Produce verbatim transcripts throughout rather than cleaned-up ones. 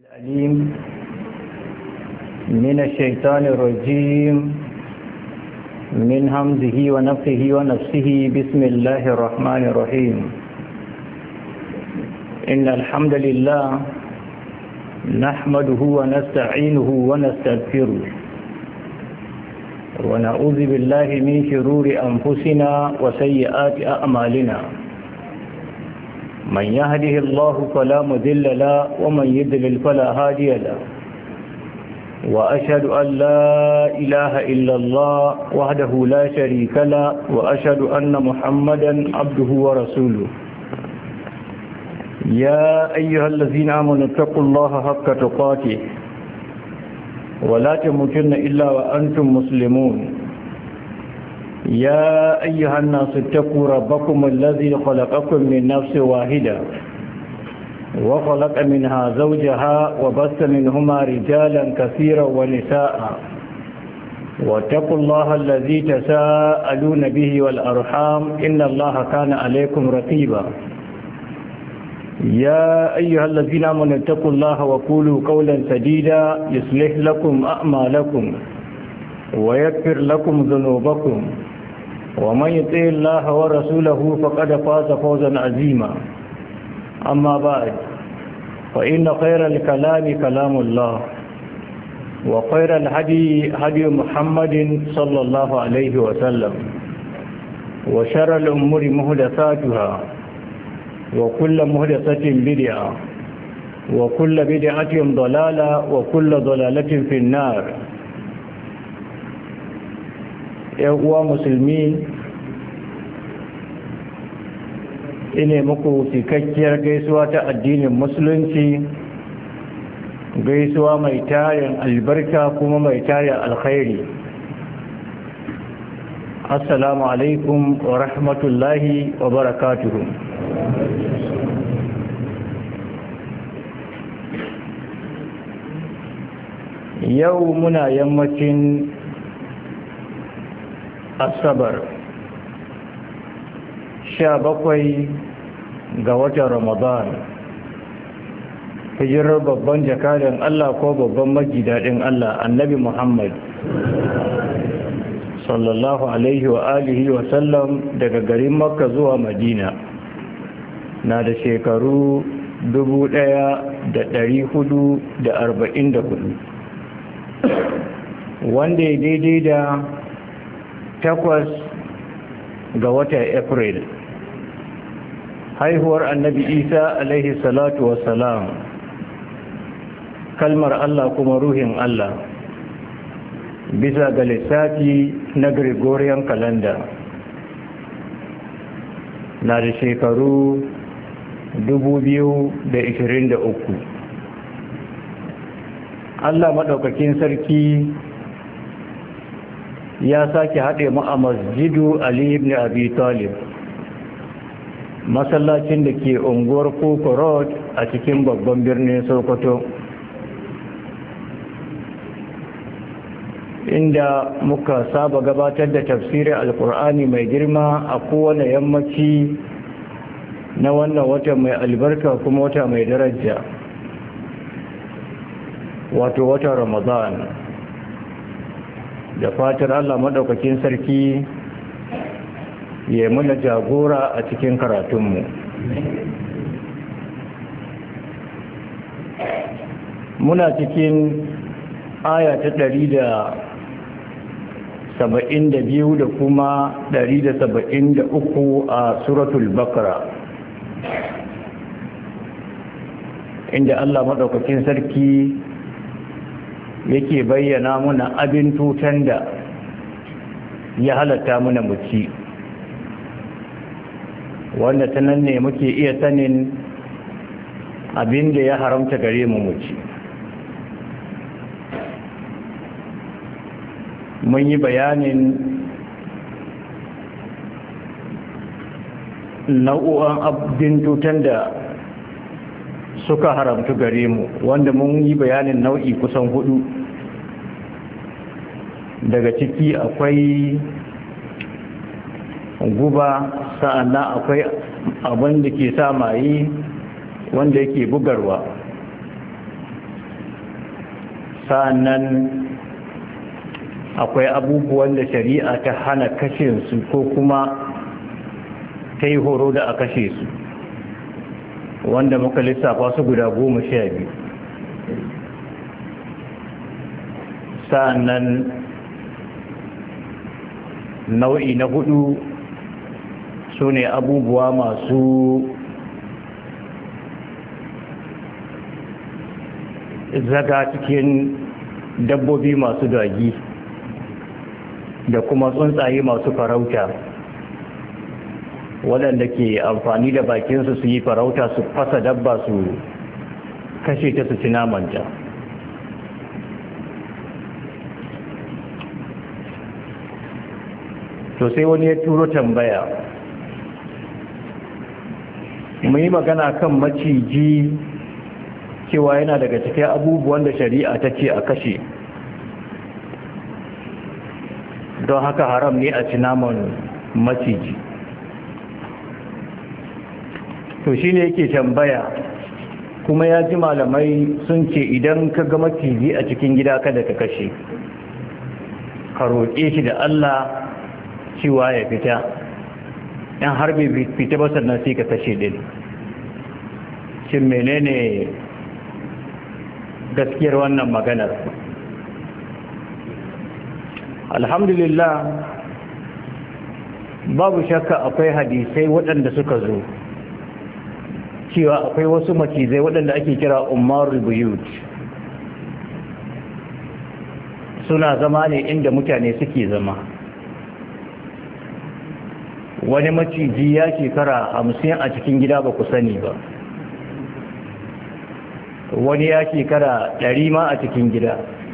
العليم من الشيطان الرجيم من همزه ونفخه ونفسه بسم الله الرحمن الرحيم إن الحمد لله نحمده ونستعينه ونستغفره ونعوذ بالله من شرور أنفسنا وسيئات أعمالنا من يهده الله فلا مضل له ومن يضلل فلا هادي له وأشهد أن لا إله إلا الله وحده لا شريك له وأشهد أن محمدا عبده ورسوله يا أيها الذين آمنوا اتقوا الله حق تقاته ولا تموتن إلا وأنتم مسلمون يا أيها الناس اتقوا ربكم الذي خلقكم من نفس واحدة وخلق منها زوجها وبث منهما رجالا كثيرا ونساء واتقوا الله الذي تساءلون به والأرحام إن الله كان عليكم رقيبا يا أيها الذين آمنوا اتقوا الله وقولوا قولا سديدا يصلح لكم أعمالكم ويغفر لكم ذنوبكم ومن يطع الله ورسوله فقد فاز فوزا عظيما أما بعد فإن خير الكلام كلام الله وخير الهدي هدي محمد صلى الله عليه وسلم وشر الأمور محدثاتها وكل محدثة بدعة وكل بدعة ضلالة وكل ضلالة في النار. ‘Yan uwa musulmi, ine muku cikakkiyar gaisuwa ta addinin musulunci, gaisuwa mai tarin albarka kuma mai tarin alkhairi. Assalamu alaikum wa rahmatullahi wa barakatuhu. Yau muna yammacin asabar sha bakwai ga watan ramadan hijirar babban jakadan Allah ko babban majidadin Allah annabi Muhammad sallallahu alaihi wa alihi wa sallam daga garin Makka zuwa Madina na da shekaru dubu ɗaya da ɗari hudu da arba'in da hudu wanda ya daidai da takwas ga watan April haihuwar annabi Isa alaihi salatu wassalam kalmar Allah kuma ruhin Allah bisa ga lissafi na Gregorian calendar na da shekaru dubu biyu da ishirin da uku. Allah maɗaukakin sarki ya sake haɗe mu a masjidu Ali ibn Abi Talib, masallacin da ke unguwar Koko Road a cikin babban birnin Sokoto, inda muka saba gabatar da tafsirin Alƙur'ani mai girma a kowane yammaci na wannan wata mai albarka kuma wata mai daraja, wato wata Ramadan. Da fatar Allah maɗaukakin sarki ya muna jagora a cikin karatunmu. Muna cikin aya ta ɗari da saba'in da biyu da kuma ɗari da saba'in da uku a suratul Bakara, inda Allah maɗaukakin sarki yake bayyana muna abin tutan da ya halatta muna muci, wanda ta nan ne muke iya sanin abin da ya haramta gare mu muci. Mun yi bayanin nau'o'an abin tutan da suka haramta gare mu, wanda mun yi bayanin nau'i kusan hudu. Daga ciki akwai guba, sa'annan akwai abin da ke sa maye wanda yake bugarwa, sa'annan akwai abubuwan da shari'a ta hana kashe su ko kuma ta yi horo da a kashe su wanda muka lissafa su guda goma sha biyu. sa'annan nau'i na hudu su ne abubuwa masu zaga cikin dabbobi masu dagi da kuma tsuntsaye masu farauta waɗanda ke amfani da bakinsu su yi farauta su fasa dabba su kashe ta su ci namanta. to sai wani ya turo tambaya, mu yi magana kan maciji cewa yana daga cikin abubuwan da shari'a ta ce a kashe, don haka haram ne a ci naman maciji. to shi ne yake tambaya, kuma ya ji malamai sun ce idan ka ga maciji a cikin gida kada ka kashe, ka roƙe shi da Allah cewa ya fita, yan harbi fita ba sannan sai ka kashe din. shin menene gaskiyar wannan maganar? Alhamdulillah, babu shakka akwai hadisai waɗanda suka zo cewa akwai wasu macizai waɗanda ake kira ummarul buyut, suna zama ne inda mutane suke zama. wani maciji ya shekara hamsin a cikin gida ba ku sani ba, wani ya shekara ɗari ma a cikin gida.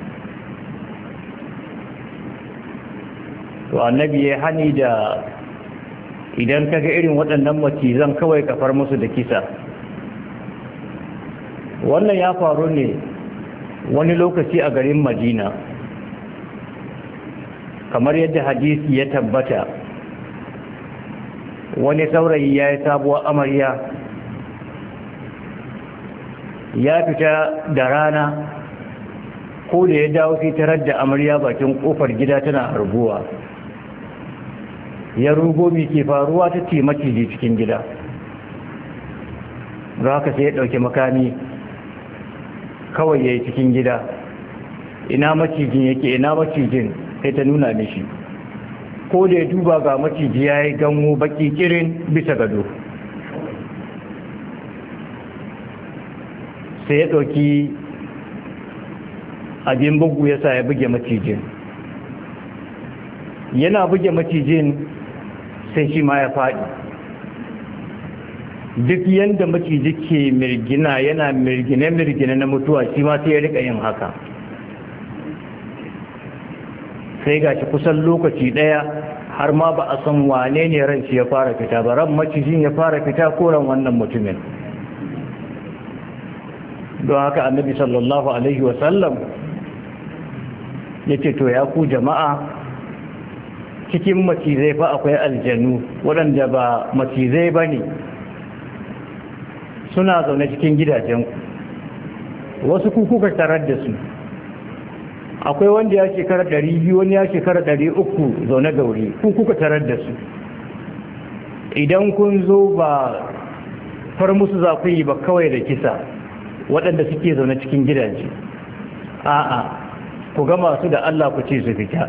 to annabi ya hani da idan kaga irin waɗannan macizan kawai kafar musu da kisa. wannan ya faru ne wani lokaci a garin Madina, kamar yadda hadisi ya tabbata. wani saurayi ya yi sabuwar amarya, ya fita da rana, ko da ya dawo sai tarar da amarya bakin kofar gida tana harguwa. ya rugo mai ke faruwa, ta ce maciji cikin gida. za haka sai ya ɗauki makami kawai ya yi cikin gida. ina macijin yake, ina macijin, sai ta nuna mishi. ko da ya duba ga maciji ya yi ganwo baki kirin bisa gado, sai ya ɗauki abin bugu ya sa ya buge macijin. yana buge macijin sai shi ma ya faɗi. duk yadda maciji ke mirgina yana mirgine-mirgine na mutuwa, shi ma sai ya rika yin haka. sai ga shi kusan lokaci ɗaya har ma ba a san wane ne ran shi ya fara fita ba, ran macijin ya fara fita ko ran wannan mutumin. don haka annabi sallallahu alaihi wasallam ya ce to ya ku jama'a, cikin macizai fa akwai aljanu waɗanda ba macizai ba ne, suna zaune cikin gidajenku, wasu kuka tarar da su. akwai wanda ya shekara ɗari biyu, wani ya shekara ɗari uku zaune gauri, ku kuka tarar da su. idan kun zo ba far musu za ku yi ba kawai da kisa waɗanda suke zaune cikin gidaje, a'a, ku gama su da Allah ku ce su fita.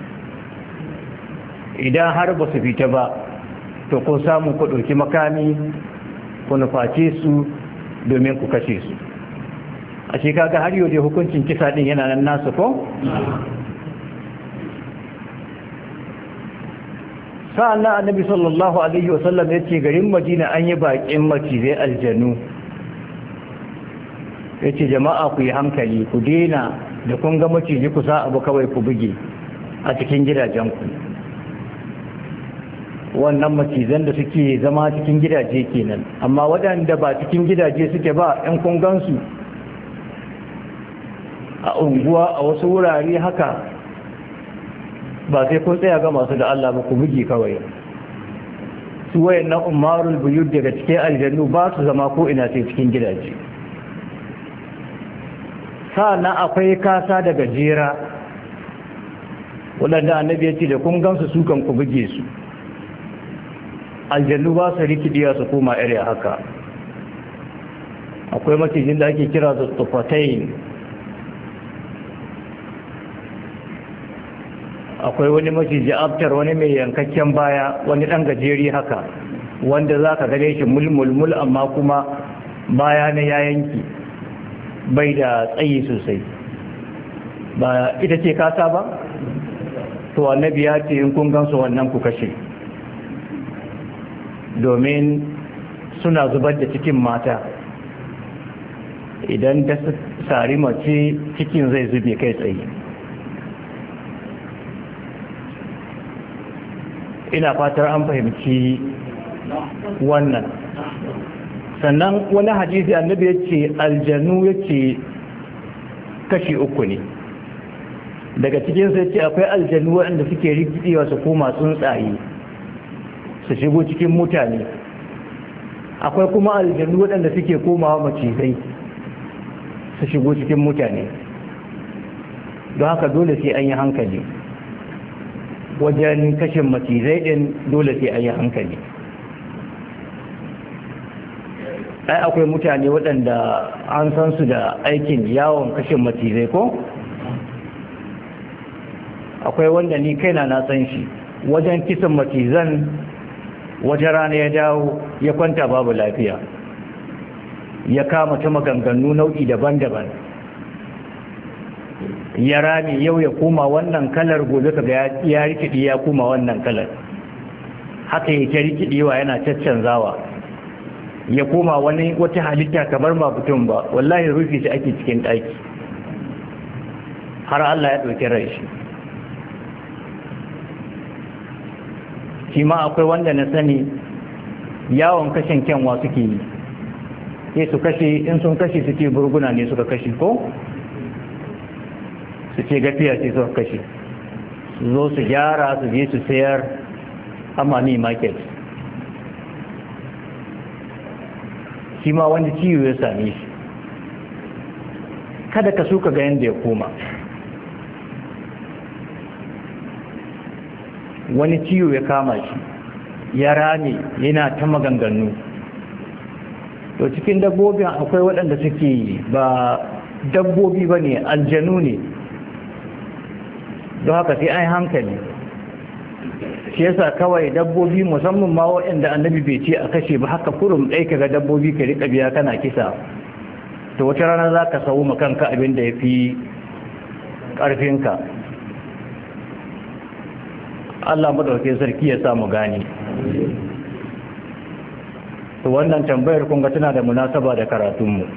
idan har ba su fita ba, to kun samu ku ɗauki makami ku nuface su domin ku kashe su. a ce kaga har yau dai hukuncin kisa din yana nan nasu ko? sa'an nan annabi sallallahu alaihi wasallam ya ce garin Madina an yi baƙin macizai aljanu. ya ce jama'a ku yi hankali, ku daina da kun ga maciji ku sa abu kawai ku buge a cikin gidajenku. wannan macizan da suke zama cikin gidaje kenan, amma waɗanda ba cikin gidaje suke ba, 'yan kun gansu a unguwa a wasu wurare haka, ba sai kun tsaya ga masu da Allah ba, ku buge kawai. su wayan na umarul buyut daga cikin aljannu ba su zama ko ina sai cikin gidaje. sa'annan akwai kasa da gajera waɗanda annabi ya ce da kun gansu su kan ku buge su. Aljannu ba su rikidiya su koma iri haka. Akwai macijin da ake kira da tufatain, akwai wani maciji aftar, wani mai yankakken baya, wani ɗan gajeri haka wanda za ka gane shi mulmulmul amma kuma baya na ya yanki bai da tsayi sosai. Ba ita ce kasa ba? To annabi ya ce in kun gansu wannan ku kashe, domin suna zubar da cikin mata. Idan ta sari mace cikin zai zube kai tsaye. Ina fatar an fahimci wannan. Sannan wani hadisi annabi ya ce aljanu ya ce kashi uku ne. Daga cikin sai ce akwai aljanu waɗanda suke rikidewa su koma tsuntsaye su shigo cikin mutane. Akwai kuma aljanu waɗanda suke komawa macizai su shigo cikin mutane. Don haka dole sai an yi hankali wajen kashin macizai ɗin, dole sai an yi hankali. Ai akwai mutane waɗanda an san su da aikin yawon kashin macizai ko? Akwai wanda ni kaina na san shi wajen kisan macizan, wajen rana ya dawo ya kwanta babu lafiya, ya kama ta maganganu nau'i daban-daban, ya rame yau ya koma wannan kalar, gobe kaga ya rikidi ya koma wannan kalar, haka yake rikidewa yana caccanzawa, ya koma wani wata halitta kamar ba mutum ba. Wallahi rufi shi ake cikin ɗaki har Allah ya ɗauki rai shi. Shi ma akwai wanda na sani yawon kashin kyanwa suke yi, sai su kashe, in sun kashe su ce burguna ne suka kashe ko su ce gafiya ce suka kashe, su zo su gyara su je su sayar a mani market. Shi ma wani ciwo ya same shi, kada ka suka ga yadda ya koma. Wani ciwo ya kama shi, ya rame yana ta maganganu. To cikin dabbobin akwai waɗanda suke ba dabbobi ba ne, aljanu ne. Don haka sai an hankali. Shi yasa kawai dabbobi, musamman ma waɗanda annabi bai ce a kashe ba, haka kurum ɗai ka ga dabbobi ka riƙa biya kana kisa, to wata rana za ka sau makanka abin da ya fi ƙarfinka. Allah maɗauke sarki ya samu gani. To wannan tambayar kunga tana da munasaba da karatunmu.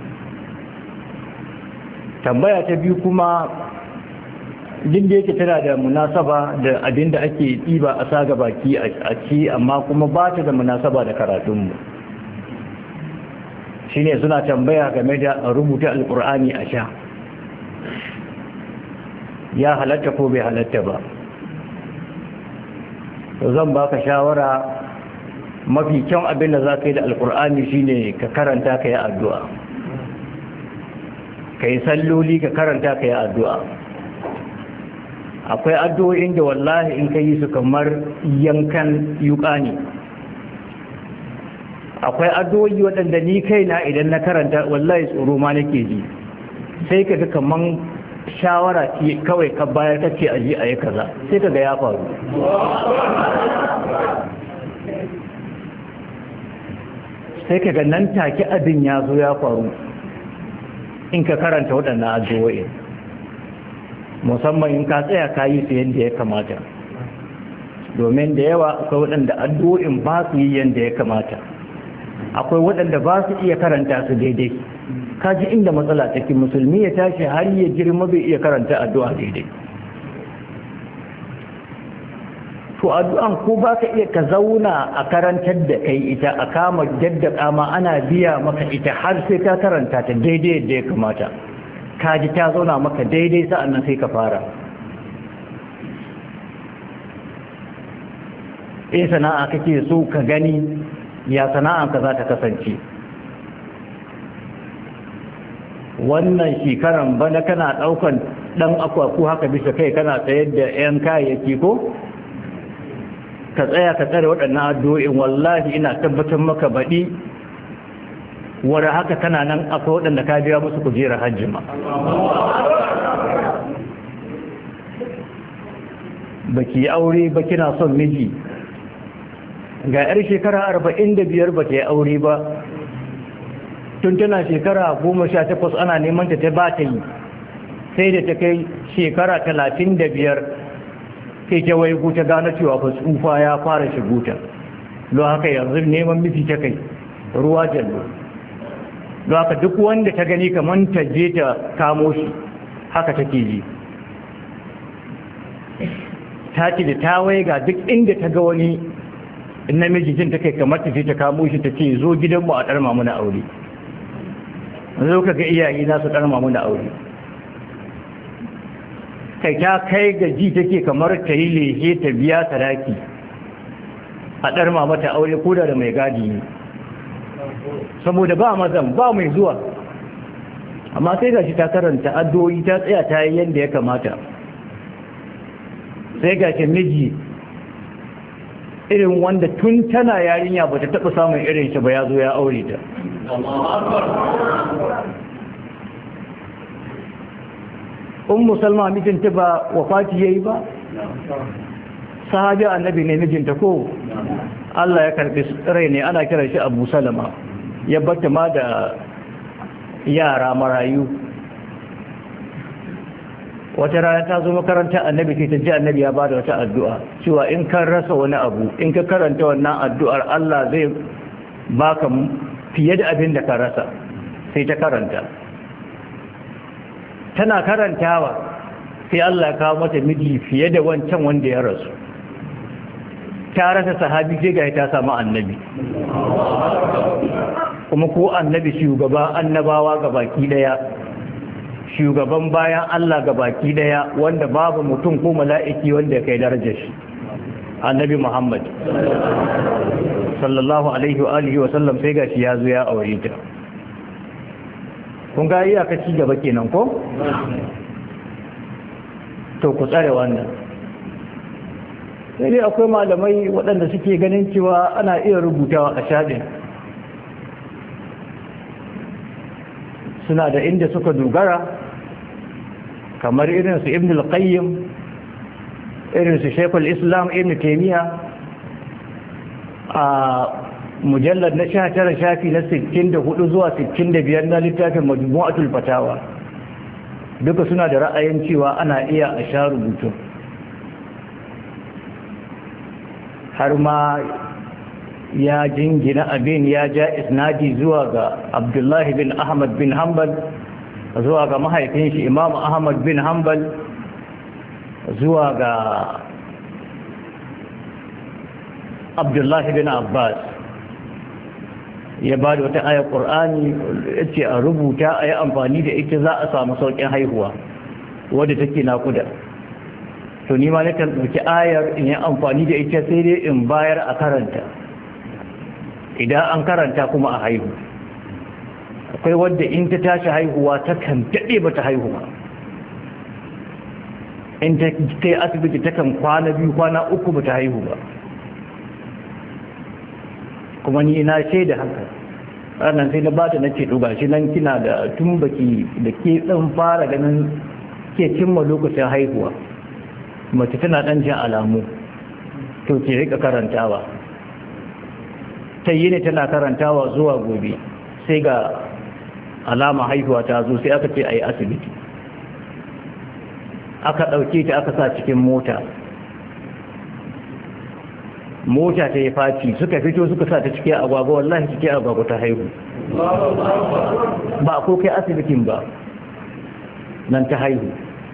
Tambaya ta biyu kuma din da yake tana da munasaba da abin da ake ɗiba a saga baki a ci, amma kuma ba ta da munasaba da karatunmu. Shi ne suna tambaya game da rubuta alƙur'ani a sha, ya halatta ko bai halatta ba. To zan baka shawara, mafi kyan abin da za ka yi da alkur'ani shine ka karanta ka yi addu'a, ka yi salloli ka karanta ka yi addu'a. Akwai addu'o'in da wallahi in ka yi su kamar yankan yuka ne. Akwai addu'o'i waɗanda ni kaina idan na karanta wallahi tsoro ma nake ji, sai ka ga kaman shawara ce kawai ka bayar ta ce aji a yi kaza, sai ka ga ya faru. Sai ka ga nan take abin ya zo ya faru in ka karanta waɗannan addu'o'i, musamman in ka tsaya ka yi su yadda ya kamata. Domin da yawa akwai waɗanda addu'o'in ba su yi yadda ya kamata, akwai waɗanda ba su iya karanta su daidai. Kaji inda matsala take, musulmi ya tashi har ya girma bai iya karanta addu'a daidai. To addu'an ko ba ka iya ka zauna a karantar da kai ita, a kama daddaka ma ana biya maka ita har sai ka karanta ta daidai yadda ya kamata. Kaji ta zauna maka daidai, sa'annan sai ka fara. Eh sana'a kake so ka gani, ya sana'anka za ta kasance. wannan shekaran bana kana daukan dan akwaku haka bisa kai kana tsayar da yan kayayyaki ko ka tsaya ka tsare waɗannan addu'o'in wallahi ina tabbatar maka baɗi wanda haka kana nan akwai waɗanda ka biya musu kujerar hajji ma baki aure ba kina son miji ga yar shekara arba'in da biyar ba ta yi aure ba tun tana shekara goma sha takwas ana neman ta ta ba ta yi sai da ta kai shekara talatin da biyar sai ta waigu ta gane cewa fa tsufa ya fara shiguta don haka yanzu neman miji ta kai ruwa jallo don haka duk wanda ta gani kamar ta je ta kamo shi haka take ji ta ce da ta waiga duk inda ta ga wani namiji jin ta kai kamar ta je ta kamo shi ta ce zo gidanmu a ɗarma muna aure zo ka ga iyaye na su ɗarma muna aure kai ta kai ga ji take kamar ta yi lehe ta biya sadaki a ɗarma mata aure ko da mai gadi ne saboda ba mazan ba mai zuwa amma sai ga shi ta karanta addu'o'i ta tsaya ta yi yadda ya kamata sai ga shi miji irin wanda tun tana yarinya ba ta taɓa samun irin shi ba ya zo ya aure ta ummu salma mijinta ba wafati yayi ba sahabi annabi ne mijinta ko Allah ya karbi rai ne ana kira shi Abu Salama ya bata ma da yara marayu wata rana ta zo makaranta annabi sai ta ji annabi ya bada wata addu'a cewa in ka rasa wani abu in ka karanta wannan addu'ar Allah zai baka fiye da abin da ka rasa sai ta karanta tana karantawa sai Allah ya kawo mata miji fiye da wancan wanda ya rasu ta rasa sahabi sai ga ta samu annabi kuma ko annabi shugaba annabawa gabaki daya shugaban bayan Allah gabaki daya wanda babu mutum ko mala'iki wanda ya kai darajar shi annabi Muhammad sallallahu alaihi wa alihi wa sallam sai gashi ya zo ya aure ta kun ga iyaka ci gaba kenan ko to ku tsare wannan sai dai akwai malamai waɗanda suke ganin cewa ana iya rubutawa a shaɗin suna da inda suka dogara kamar irinsu ibn al-qayyim irinsu shekul islam ibn taimiyya a mujallar na sha tara shafi na sittin da hudu zuwa sittin da biyar na littafin majmu'atul fatawa duka suna da ra'ayin cewa ana iya a sha rubutu har ma ya jingina abin ya ja isnadi zuwa ga abdullahi bin ahmad bin hanbal zuwa ga mahaifin shi imam ahmad bin hanbal zuwa ga abdullahi bin abbas ya ba da wata ayar ƙur'ani ya ce a rubuta a yi amfani da ita za a samu sauƙin haihuwa wadda take naƙuda to nima na kan ɗauki ayar in yi amfani da ita sai dai in bayar a karanta idan an karanta kuma a haihu akwai wadda in ta tashi haihuwa ta kan daɗe ba ta haihuwa in ta yi asibiti ta kan kwana biyu kwana uku ba ta haihu ba kuma ni na shaida haka ranar sai na ba ta nace to gashi nan kina da tun baki da ke dan fara ganin ke cimma lokacin haihuwa mace tana dan jin alamu to ke rika karantawa ta yi ne tana karantawa zuwa gobe sai ga alama haihuwa ta zo sai aka ce a yi asibiti aka ɗauke ta aka sa cikin mota mota ta yi faci suka fito suka sa ta cike agwagwa wallahi cike agwagwa ta haihu ba ko kai asibitin ba nan ta haihu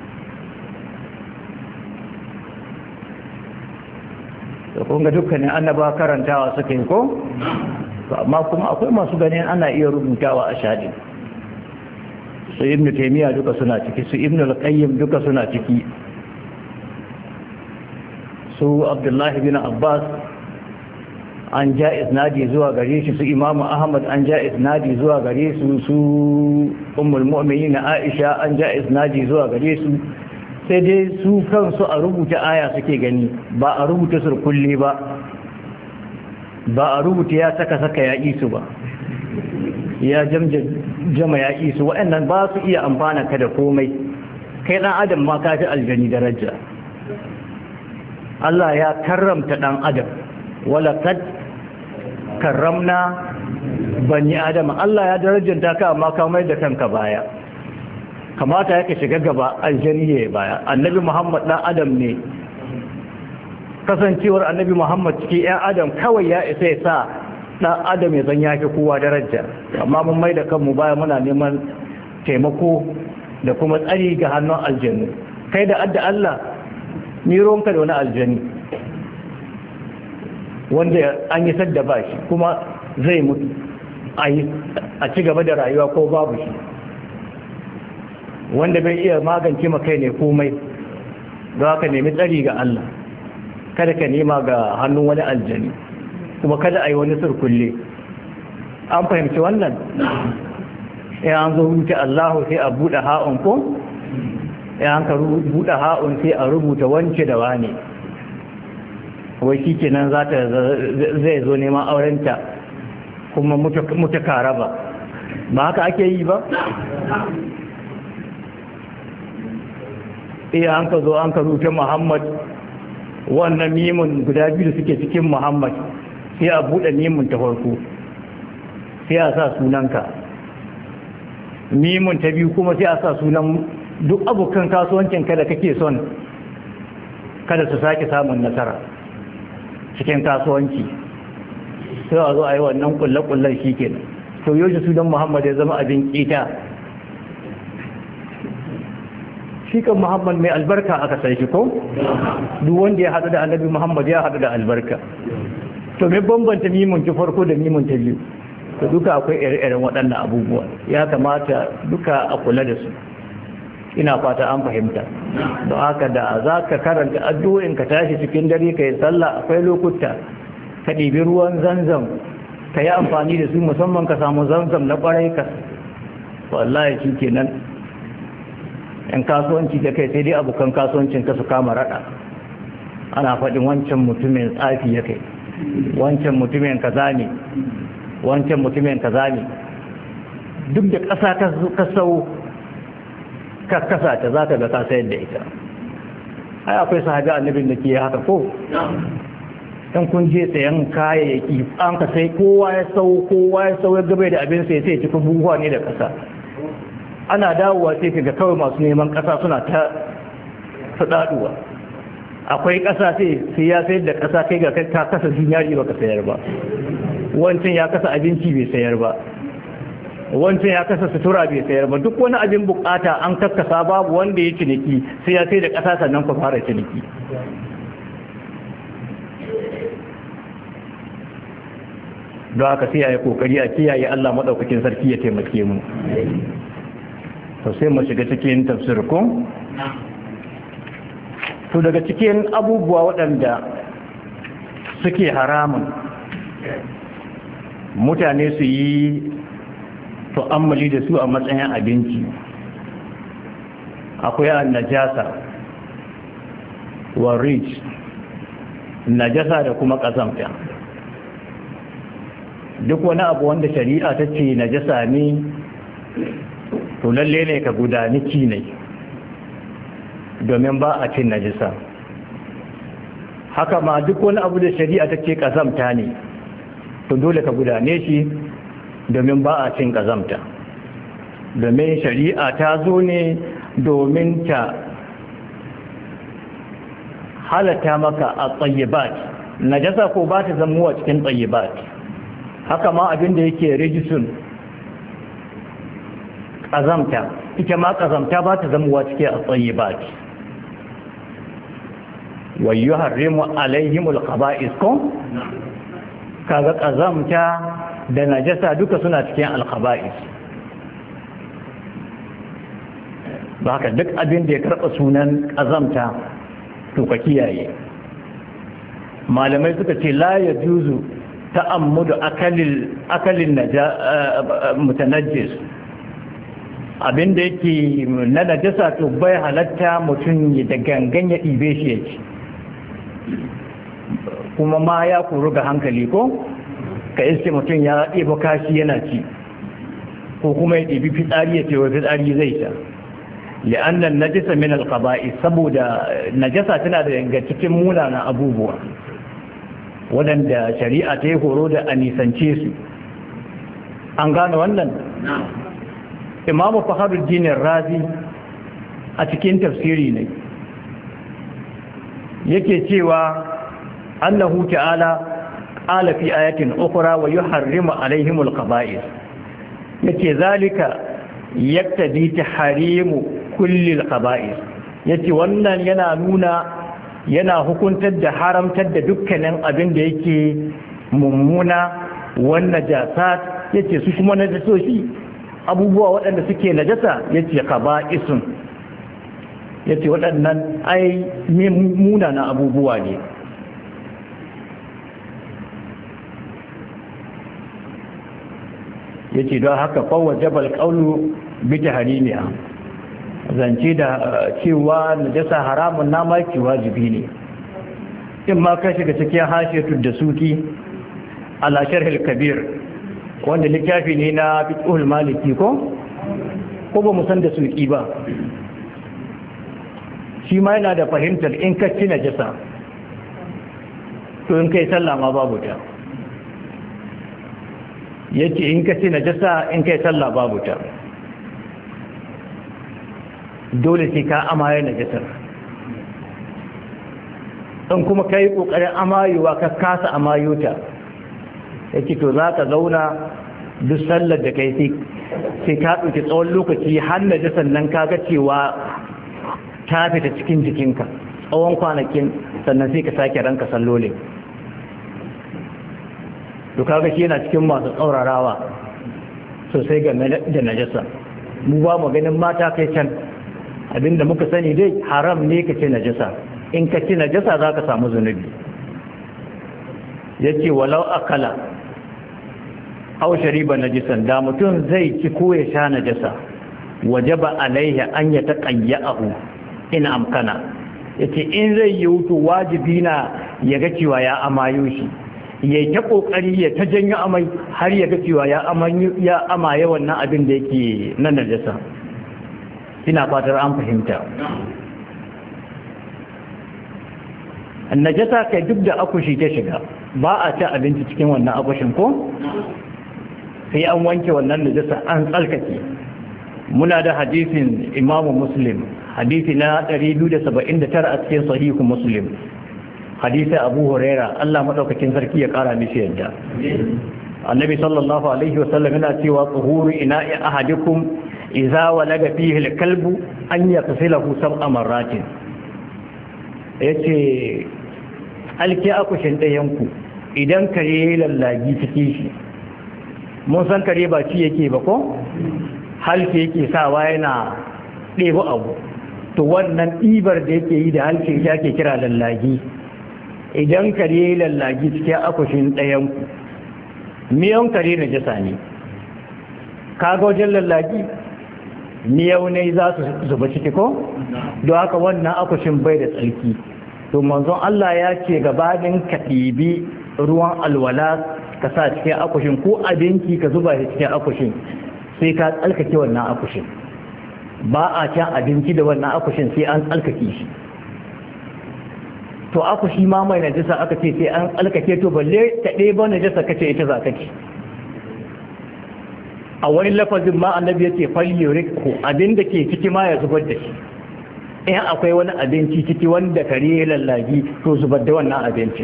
da kunga dukkanin annaba karantawa suka yi ko amma kuma akwai masu ganin ana iya rubutawa a shaɗi su ibn taymiya duka suna ciki su ibn al-qayyim duka suna ciki su abdullahi bin abbas an ja isnadi zuwa gare shi, su imamu ahmad an ja isnadi zuwa gare su, su ummul mu'minin aisha an ja isnadi zuwa gare su, sai dai su kansu a rubuta aya suke gani, ba a rubuta surkulle ba, ba a rubuta ya saka saka ya isu ba, ya jama ya isu, waɗannan ba su iya amfana ka da komai. Kai ɗan adam ma ka fi aljani daraja. Allah ya karramta ɗan adam, wala kad karramna bani adam. Allah ya darajanta ka amma ka mai da kanka baya, kamata yake shiga gaba, aljani ya baya. Annabi Muhammad ɗan adam ne, kasancewar annabi Muhammad cikin 'yan adam kawai ya isa ya sa ɗan adam ya zan yafi kowa daraja, amma mun mai da kanmu baya, muna neman taimako da kuma tsari ga hannun aljanu. Kai da adda Allah ni ronka da wani aljani wanda an yi sadda ba shi kuma zai mutu a ci gaba da rayuwa ko babu shi, wanda bai iya magance makai ne komai. za ka nemi tsari ga Allah, kada ka nema ga hannun wani aljani, kuma kada a yi wani surkulle. An fahimci wannan? ya an zo rubuta Allahu sai a buɗe ha'un ko? ya an ka buɗe ha'un sai a rubuta wance da wane, wai shi kenan zai zo neman aurenta kuma mutu karaba. Ba haka ake yi ba? iya an ka zo an ka rubuta Muhammad, wannan mimun guda biyu suke cikin Muhammad sai a buɗe mimun ta farko sai a sa sunanka, mimun ta biyu kuma sai a sa sunan duk abokan kasuwancinka da kake son kada su sake samun nasara cikin kasuwanci, sai a zo a yi wannan kulle-kullen shi kenan. to yau sunan Muhammad ya zama abin ƙita. shi kan Muhammad mai albarka aka sai shi ko? duk wanda ya haɗu da annabi Muhammad ya haɗu da albarka. to mai bambanta mimun ta farko da mimun ta biyu? to duka akwai ire-iren waɗannan abubuwa, ya kamata duka a kula da su. ina fata an fahimta. don haka da za ka karanta addu'o'in ka tashi cikin dare ka yi sallah, akwai lokuta ka ɗibi ruwan zanzam ka yi amfani da su, musamman ka samu zanzam na ƙwarai ka, wallahi shi kenan. yan kasuwanci da kai sai dai abokan kasuwancin ka su kama raɗa, ana faɗin wancan mutumin tsafi ya kai, wancan mutumin kaza ne, wancan mutumin kaza ne. duk da ƙasa ka sau ka kasa ta za ka ga ka sayar da ita. ai akwai sahabi annabin da ke haka ko? in kun je sayan kayayyaki an ka sai kowa ya sau kowa ya sau ya gaba da abin sai sai cikin buhuwa ne da ƙasa. ana dawowa sai ka ga kawai masu neman ƙasa suna ta faɗaɗuwa. akwai ƙasa sai sai ya sayar da ƙasa kai ga ka kasa dinari ba ka sayar ba, wancan ya kasa abinci bai sayar ba, wancan ya kasa sutura bai sayar ba. duk wani abin bukata an kakkasa, babu wanda ya ciniki sai ya sai da ƙasa sannan ku fara ciniki. don haka sai ya yi kokari a kiyaye, Allah maɗaukakin sarki ya taimake mu. to sai mu shiga cikin tafsir ko? to daga cikin abubuwa waɗanda suke haramun mutane su yi tu'ammali da su a matsayin abinci, akwai an-najasa wa rij, najasa da kuma ƙazamta. duk wani abu wanda shari'a ta ce najasa ne, to lalle ne ka gudani ci ne, domin ba a cin najasa. haka ma duk wani abu da shari'a ta ce ƙazamta ne, to dole ka gudane shi, domin ba a cin ƙazamta. domin shari'a ta zo ne domin ta halatta maka a tsayyibat. najasa ko ba ta zamuwa cikin tsayyibat. haka ma abin da yake rijisun ƙazamta, ita ma ƙazamta ba ta zamuwa cikin a tsayyibat. wa yuharrimu alaihimul khaba'is ko? kaga ƙazamta da najasa duka suna cikin al-khaba'is. ba haka duk abin da ya karɓa sunan ƙazamta to ka kiyaye. malamai suka ce la ya juzu ta'ammudu akalil akalin mutanajjis abinda yake na najasa to bai halatta mutum ya da gangan ya ɗibe shi yake kuma ma ya kuru ga hankali ko ka iske mutum ya ɗiba kashi yana ci ko kuma ya ɗibi fitsari ya ce wa fitsari zai ta li'annan najasa min alqaba'i saboda najasa tana da daga cikin munanan abubuwa waɗanda shari'a ta yi horo da a nisance su an gane wannan imamu faharuddin razi a cikin tafsiri ne yake cewa annahu ta'ala qala fi ayatin ukhra wa yuharrimu alaihimul qaba'is yace zalika yaktadi tahrimu kulli alqaba'is yace wannan yana nuna yana hukuntar da haramtar da dukkanin abin da yake mummuna wannan jasat yace su kuma najasoshi abubuwa waɗanda suke najasa yace qaba'isun yace waɗannan ai munana abubuwa ne yace don haka fawa jabal qawlu bi tahrimiha zance da cewa najasa haramun na maki wajibi ne in ma ka shiga cikin hashiyatu da suki ala sharh al-kabir wanda littafi ne na fiqhul maliki ko ko ba mu san da suki ba shi ma yana da fahimtar in ka ci najasa to in kai sallah ma babu ta yace in ka ci najasa in kai sallah babu ta dole sai ka amaye najasar in kuma kai kokarin amayewa ka kasa amayota yace to za ka zauna duk sallar da kai sai sai ka dauki tsawon lokaci har najasar nan kaga cewa ta fita cikin jikinka tsawon kwanakin sannan sai ka sake ranka sallolin to kaga shi yana cikin masu tsaurarawa sosai game da najasa mu ba mu ganin mata kai can abinda muka sani dai haram ne ka ce najasa in ka ce najasa za ka samu zunubi ya ce walau akala au shariba najisan da mutum zai ci ko ya sha najasa wajaba alaihi an ya taqayya'ahu in amkana yace in zai yi wuto wajibi na ya ga cewa ya amayo shi ya ta kokari ya ta janyo amai har ya ga cewa ya amaye ya amaye wannan abin da yake nan najasa ina fatar an fahimta najasa kai duk da akushi ta shiga ba a ci abinci cikin wannan akushin ko sai an wanke wannan najasa an tsalkake muna da hadisin imamu muslim hadisi na ɗari biyu da saba'in da tara a cikin sahihu muslim hadisi abu huraira Allah madaukakin sarki ya kara mishi yadda annabi sallallahu alaihi wasallam yana cewa tuhuru ina'i ahadikum idza walaga fihi al-kalbu an yaghsilahu sab'a marratin yace alki akushin dayanku idan kare lallagi cikin shi mun san kare ba ci yake ba ko halke yake sawa yana ɗebo abu to wannan ɗibar da yake yi da halke shi ake kira lallagi idan kare lallagi cikin akushin ɗayanku miyan kare na jasa ne kaga wajen lallagi miyau ne za su zuba ciki ko don haka wannan akushin bai da tsarki to manzon Allah ya ce gabanin ka ɗibi ruwan alwala ka sa cikin akushin ko abinci ka zuba shi cikin akushin sai ka tsalkake wannan akushin ba a can abinci da wannan akushin sai an tsalkake shi to akushi ma mai najasa aka ce sai an tsalkake to balle ta ɗeba najasa kace ita za ka ci a wani lafazin ma annabi ya ce falyuriku abin da ke ciki ma ya zubar da shi in akwai wani abinci ciki wanda kare ya lallagi to zubar da wannan abincin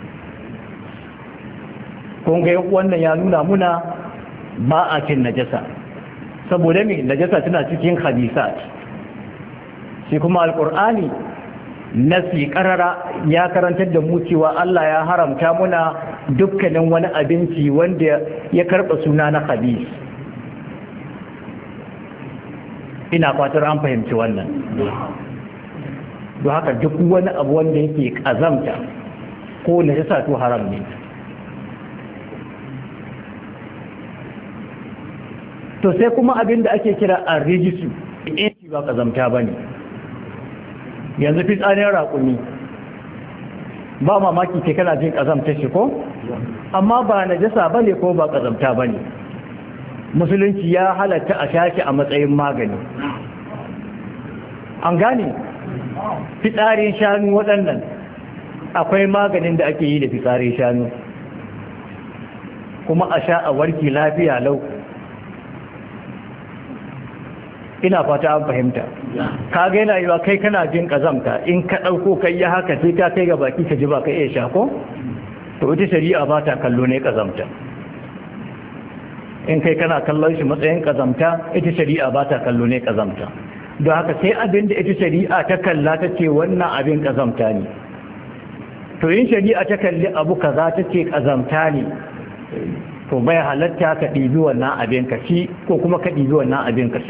kun ga wannan ya nuna muna ba a cin najasa saboda me najasa tana cikin hadisat shi kuma alqur'ani nasi karara ya karantar da mu cewa Allah ya haramta muna dukkanin wani abinci wanda ya karba suna na hadis ina fatar an fahimci wannan don haka duk wani abu wanda yake kazamta ko najasa to haram ne to sai kuma abin da ake kira a rijisu inci ba kazamta ba ne. Yanzu fitsarin raƙumi ba mamaki ke kana jin kazamta shi ko amma ba najasa ba ne ko ba kazamta ba ne. Musulunci ya halatta a shaki a matsayin magani. An gane fitsarin shanu waɗannan akwai maganin da ake yi da fitsarin shanu kuma a sha a warki lafiya lau. Ina fata an fahimta. Ka ga yana yiwa kai kana jin kazamta in ka ɗauko kai ya haka sai ka kai ga baki ka ji ba ka iya sha ko to ita shari'a ba ta kallo ne kazamta. In kai kana kallon shi matsayin kazamta ita shari'a ba ta kallo ne kazamta. Don haka sai abin da ita shari'a ta kalla ta ce wannan abin kazamta ne. To yin shari'a ta kalli abu kaza ta ce kazamta ne to bai halatta ka ɗibi wannan abin ka ci ko kuma ka ɗibi wannan abin ka sha.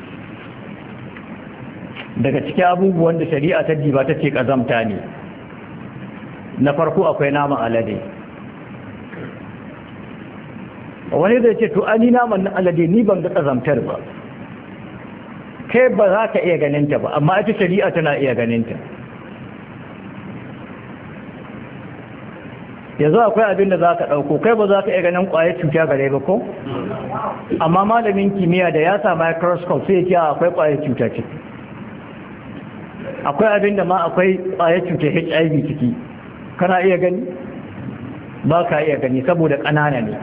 Daga cikin abubuwan da shari'a ta diba ta ce kazamta ne, na farko akwai naman alade. Wani zai ce to ani naman alade ni ban ga kazamtar ba, kai ba za ka iya ganinta ba amma ita shari'a tana iya ganinta. Yanzu akwai abin da za ka ɗauko kai ba za ka iya ganin ƙwayar cuta gare ba ko? Amma malamin kimiyya da ya sa microscope sai ya ce akwai ƙwayar cuta ciki. Akwai abin da ma akwai ƙwayar cutar H I V ciki, kana iya gani? Ba ka iya gani saboda ƙanana ne.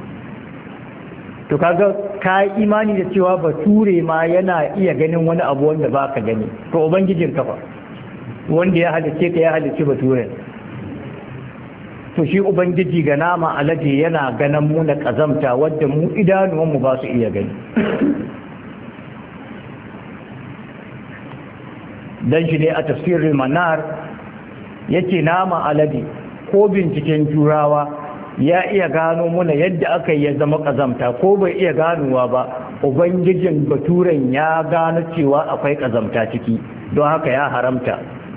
To kaga ka yi imani da cewa bature ma yana iya ganin wani abu wanda ba ka gani, to ubangijin kafa wanda ya halice ka ya halice bature. To shi ubangiji ga nama alade yana ganin mu na ƙazamta wadda mu idanuwanmu ba su iya gani. Dan shi ne a tafsirin manar yake nama alade ko binciken turawa ya iya gano muna yadda aka yi ya zama kazamta ko bai iya ganowa ba ubangijin baturen ya gano cewa akwai kazamta ciki don haka ya haramta.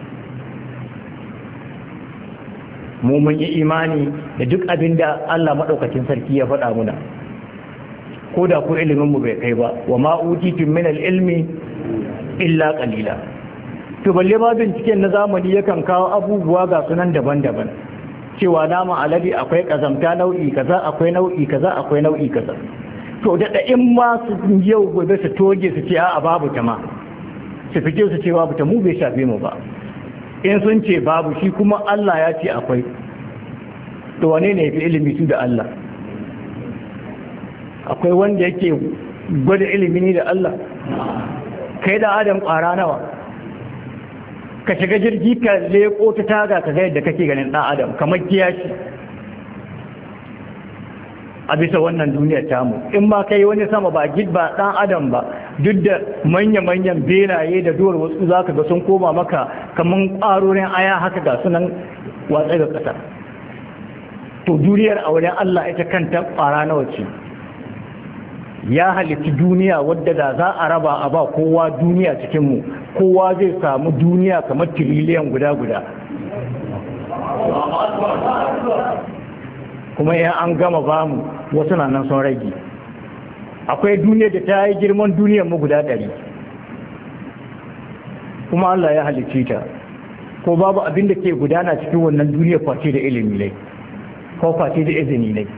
Mu mun yi imani da duk abin da Allah maɗaukacin sarki ya faɗa muna ko da ku iliminmu bai kai ba wa ma'utitin min al-ilmi illa qalila. To balle ma binciken na zamani yakan kawo abubuwa ga sunan daban-daban cewa nama alade akwai kazamta nau'i kaza akwai nau'i kaza akwai nau'i kaza. To da in ma su yau gobe su toge su ce a babu ta ma su fice su ce babu ta mu bai shafe mu ba. In sun ce babu shi kuma Allah ya ce akwai, to wane ne ya fi ilimi su da Allah? Akwai wanda yake gwada ilimi ne da Allah? Kai da Adam ƙwara nawa? Ka shiga jirgi ka leko ta taga ka ga yadda kake ganin ɗan Adam kamar kiyashi a bisa wannan duniyar tamu. In ma kai wani sama ba gid ba ɗan Adam ba, duk da manya-manyan benaye da duwar wasu za ka ga sun koma maka kamar ƙwarorin aya haka ga sunan watsa ga ƙasa. To duniyar a wurin Allah ita kanta ƙwara nawa ce? Ya halitti duniya wadda da za a raba a ba kowa duniya cikinmu, kowa zai samu duniya kamar tiriliyan guda-guda. Kuma yan an gama bamu wasu na nan sun rage. Akwai duniya da ta yi girman duniyar mu guda ɗari, kuma Allah ya halicci ta, ko babu abin da ke gudana cikin wannan duniya face da ilimi ne ko face da izini ne.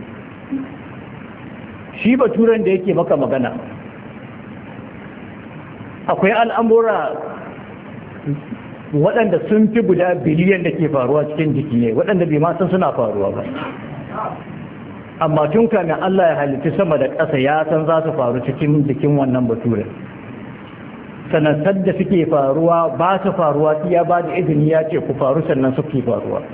Shi baturen da yake maka magana akwai al'amura waɗanda sun fi guda biliyan da ke faruwa cikin jiki ne waɗanda bai ma san suna faruwa ba, amma tun kamin Allah ya halitta sama da ƙasa ya san za su faru cikin jikin wannan baturen. Sannan sadda suke faruwa ba su faruwa ya ba da izini ya ce ku faru sannan suke faruwa.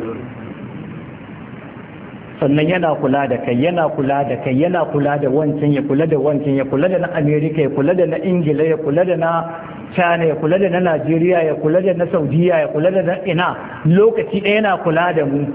Sannan yana kula da kai yana kula da kai yana kula da wancan ya kula da wancan ya kula da na Amerika ya kula da na Ingila ya kula da na China ya kula da na Najeriya ya kula da na Saudiya ya kula da na ina lokaci ɗaya yana kula da mu,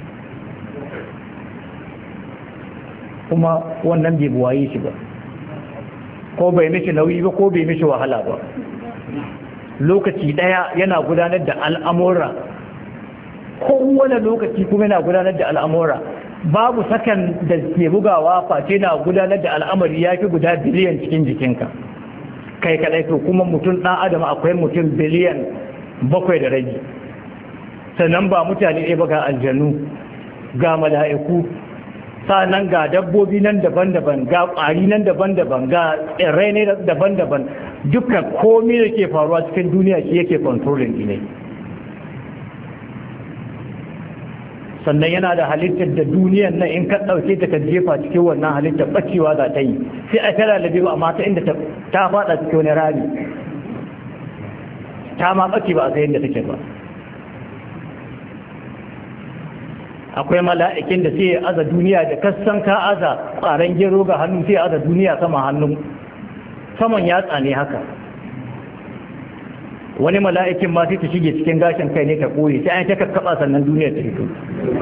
kuma wannan bai buwaye shi ba ko bai mishi nauyi ba ko bai mishi wahala ba. Lokaci ɗaya yana gudanar da al'amura, kowane lokaci kuma yana gudanar da al'amura. babu sakan da ke bugawa face na gudanar da al'amari ya fi guda biliyan cikin jikinka kai kadai. To kuma mutum ɗan adam akwai mutum biliyan bakwai da rabi, sannan ba mutane ɗaya ba ga aljanu ga mala'iku, sannan ga dabbobi nan daban-daban, ga ƙwari nan daban-daban, ga tsirrai ne daban-daban. Duka komai da ke faruwa cikin duniya shi yake controlling ne. Sannan yana da halittar da duniyan nan in ka ɗauke ta ka jefa cikin wannan halittar ɓacewa za ta yi, sai a tara labe ba amma ta inda ta faɗa cikin wani rami ta ma ɓace ba a sayan da take ba. Akwai mala'ikin da sai aza duniya da kasan ka aza ƙwaron gero ga hannu, sai aza duniya sama hannu saman yatsa ne haka. Wani mala'ikin ma sai ta shige cikin gashin kai ne ta ɓoye, sai an ta kakkaɓa sannan duniya ta fito.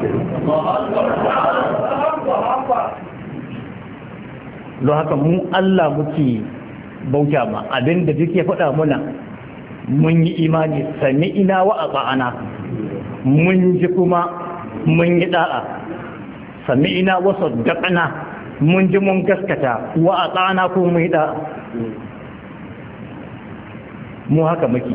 Don haka mu Allah muke bauta ma, abin da duk ya faɗa muna mun yi imani, sami ina wa a ba'ana, mun ji kuma mun yi da'a. Sami ina wasu daƙana, mun ji mun gaskata, wa a ba'ana ko mun yi da'a. Mu haka muke.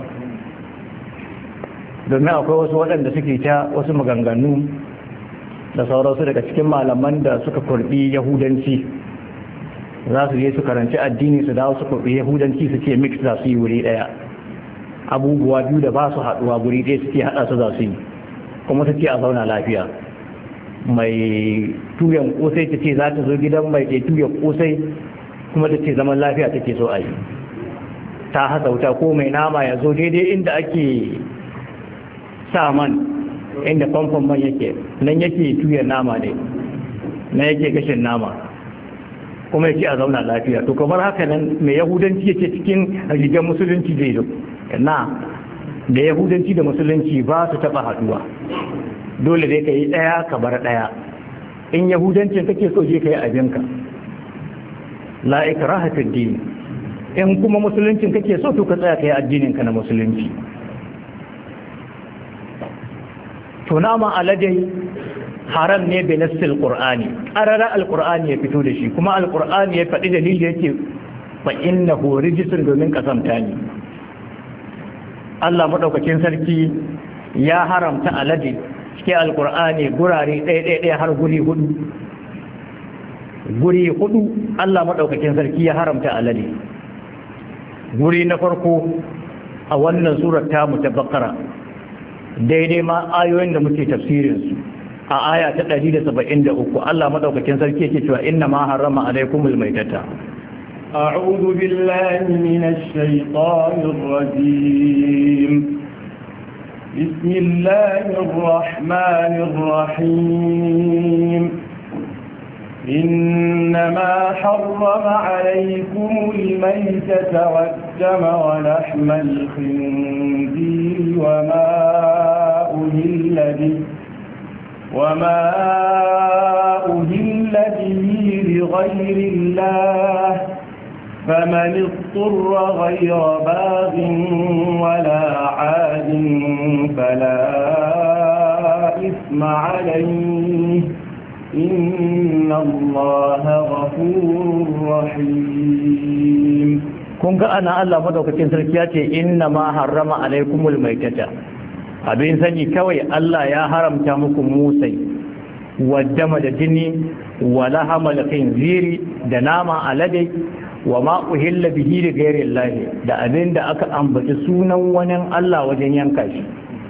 Domin akwai wasu waɗanda suke ta wasu maganganu da sauransu daga cikin malaman da suka kurɓi yahudanci, za su je su karanci addini su dawo su kurɓi yahudanci su ce mix za su yi wuri ɗaya, abubuwa biyu da ba su haɗuwa wuri ɗaya suke haɗa su za su yi, kuma su ce a zauna lafiya. Mai tuyan kosai ta ce za ta zo gidan mai ke tuyan kosai kuma ta ce zaman lafiya take so a yi, ta hasa wuta. ko mai nama ya zo daidai inda ake sa man, inda famfon man yake, nan yake tuyan nama ne, nan yake gashin nama, kuma yake a zauna lafiya. To kamar haka nan mai yahudanci yake cikin rigar musulunci zai zo na da yahudanci da musulunci ba su taba haduwa, dole dai ka yi daya ka bar daya. In yahudancin kake so je ka yi abinka, la ikraha fid din. In kuma musuluncin kake so to ka tsaya ka yi addininka na musulunci. To nama alade haram ne bi nassil qur'ani, qarara alqur'ani ya fito da shi, kuma alqur'ani ya faɗi dalili yake fa innahu rijsun, domin kasamta ne. Allah madaukakin sarki ya haramta alade cikin alqur'ani gurare ɗaya ɗaya ɗaya har guri hudu guri hudu Allah madaukakin sarki ya haramta alade. Guri na farko a wannan surar ta mu ta Baqara, daidai ma ayoyin da muke tafsirin su a aya ta ɗari da saba'in da uku Allah madaukakin sarki yake cewa inna ma harrama alaikumul maitata. a'udhu billahi minash shaitanir rajim. bismillahir rahmanir rahim. إنما حرم عليكم الميتة والدم ولحم الخنزير وما أهل به وما أهل به لغير الله فمن اضطر غير باغ ولا عاد فلا إثم عليه إن الله غفور رحيم. kun ga ana Allah madaukakin sarki ya ce inna ma harrama alaikumul maitata, abin sani kawai Allah ya haramta muku musai, waddama da jini, wa lahamal khinziri da nama alade, wa ma uhilla bihi li ghairi Allah, da abin da aka ambaci sunan wani Allah wajen yanka shi.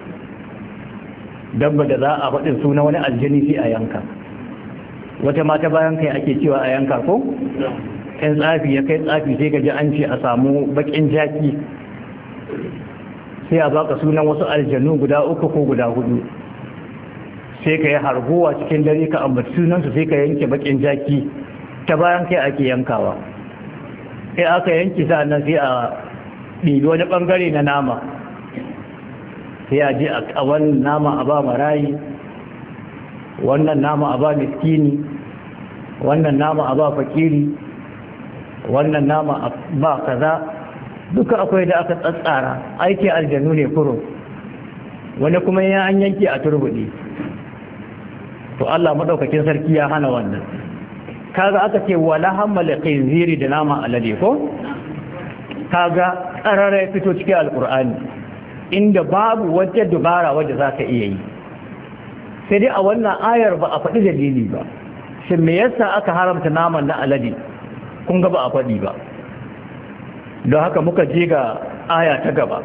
Dabba da za a faɗin sunan wani aljini sai a yanka, wata mata bayan kai ake cewa a yanka ko? in tsafi ya kai tsafi sai gaji an ce a samu bakin jaki, sai a baka sunan wasu aljanu guda uku ko guda hudu, sai ka yi harguwa cikin dare ka ambaci sunansu sai ka yanke bakin jaki, ta bayan kai ake yankawa. sai aka yanke sa'annan sai a ɗibi wani ɓangare na nama, sai a je a wannan nama a ba marayi, wannan nama a ba miskini, wannan nama a ba fakiri, wannan nama a ba kaza, duka akwai da aka tsatsara. aiki aljanu ne kuro, wani kuma ya an yanke a turbuɗi. to Allah madaukakin sarki ya hana wannan. Kaga aka ce wala hammal khinziri da nama alade ko kaga qarara ya fito cikin alqur'ani inda babu wata dubara wadda zaka iya yi. Sai dai a wannan ayar ba a faɗi dalili ba, shin me yasa aka haramta naman na alade? Kun ga ba a faɗi ba. Don haka muka je ga aya ta gaba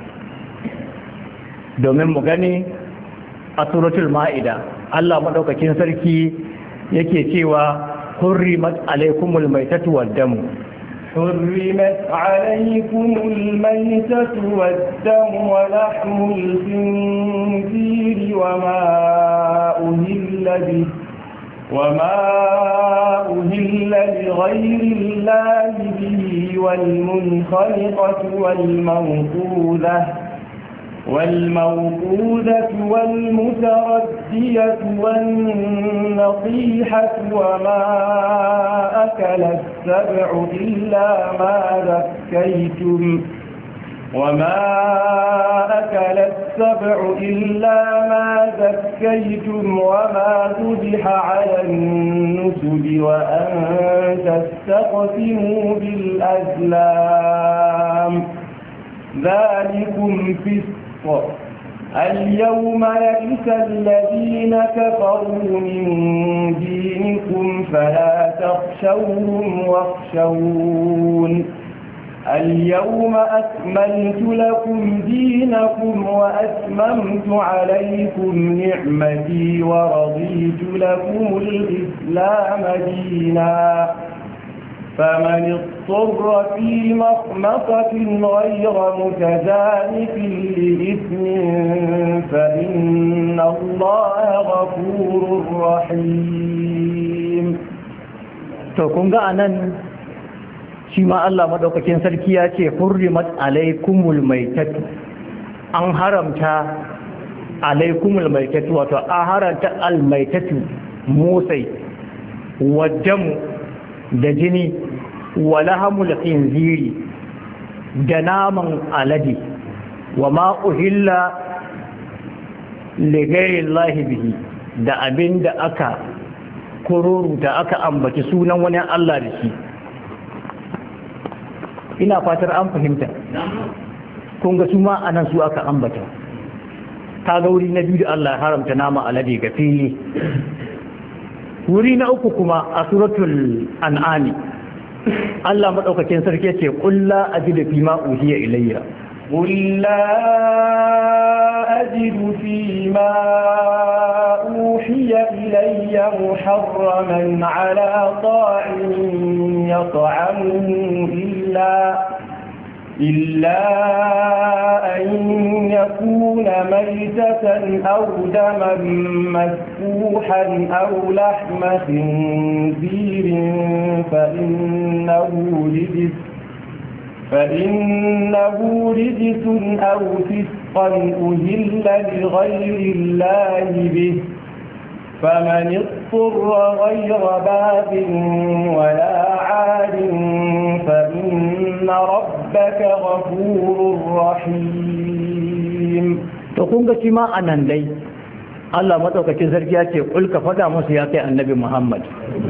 domin mu gani a suratul ma'ida Allah madaukakin sarki yake cewa hurrimat alaykumul maytatu wad-damu حرمت عليكم الميتة والدم ولحم الخنزير وما أهل به وما أهل لغير الله به والمنخلقة والموقوذة والموقوذة والمتردية والنطيحة وما أكل السبع إلا ما ذكيتم وما أكل السبع إلا ما ذكيتم وما ذبح على النسب وأن تستقسموا بالأزلام ذلكم فسق اليوم يئس الذين كفروا من دينكم فلا تخشوهم واخشون اليوم أكملت لكم دينكم وأتممت عليكم نعمتي ورضيت لكم الإسلام دينا فمن اضطر في مخمصة غير متجانف لإثم فإن الله غفور رحيم. to kun ga anan shi ma Allah madaukakin sarki ya ce hurrimat alaikumul maitatu, an haramta alaikumul maitatu, wato an haramta almaitatu motsai wajamu da jini wa lahamul khinziri da naman alade wa ma uhilla li ghayrillahi bihi da abin da aka kururuta aka ambaci sunan wani Allah da shi. Ina fatar an fahimta. Kun ga su ma anan su aka ambata. Ta ga wuri na biyu da Allah ya haramta nama alade ga fili. Wuri na uku kuma a suratul an'ami Allah madaukakin sarki yace qul la ajidu fi ma uhiya ilayya qul la ajidu fi ma uhiya ilayya muharraman ala ta'imin yat'amuhu illa إلا أن يكون ميتة أو دما مسفوحا أو لحم خنزير فإنه رجس فإنه رجس أو فسقا أهل لغير الله به فمن اضطر غير باغ ولا عاد فإن ربك غفور رحيم. to kun ga shi ma anan dai Allah madaukakin sarki ya ce kul ka fada musu ya kai annabi Muhammad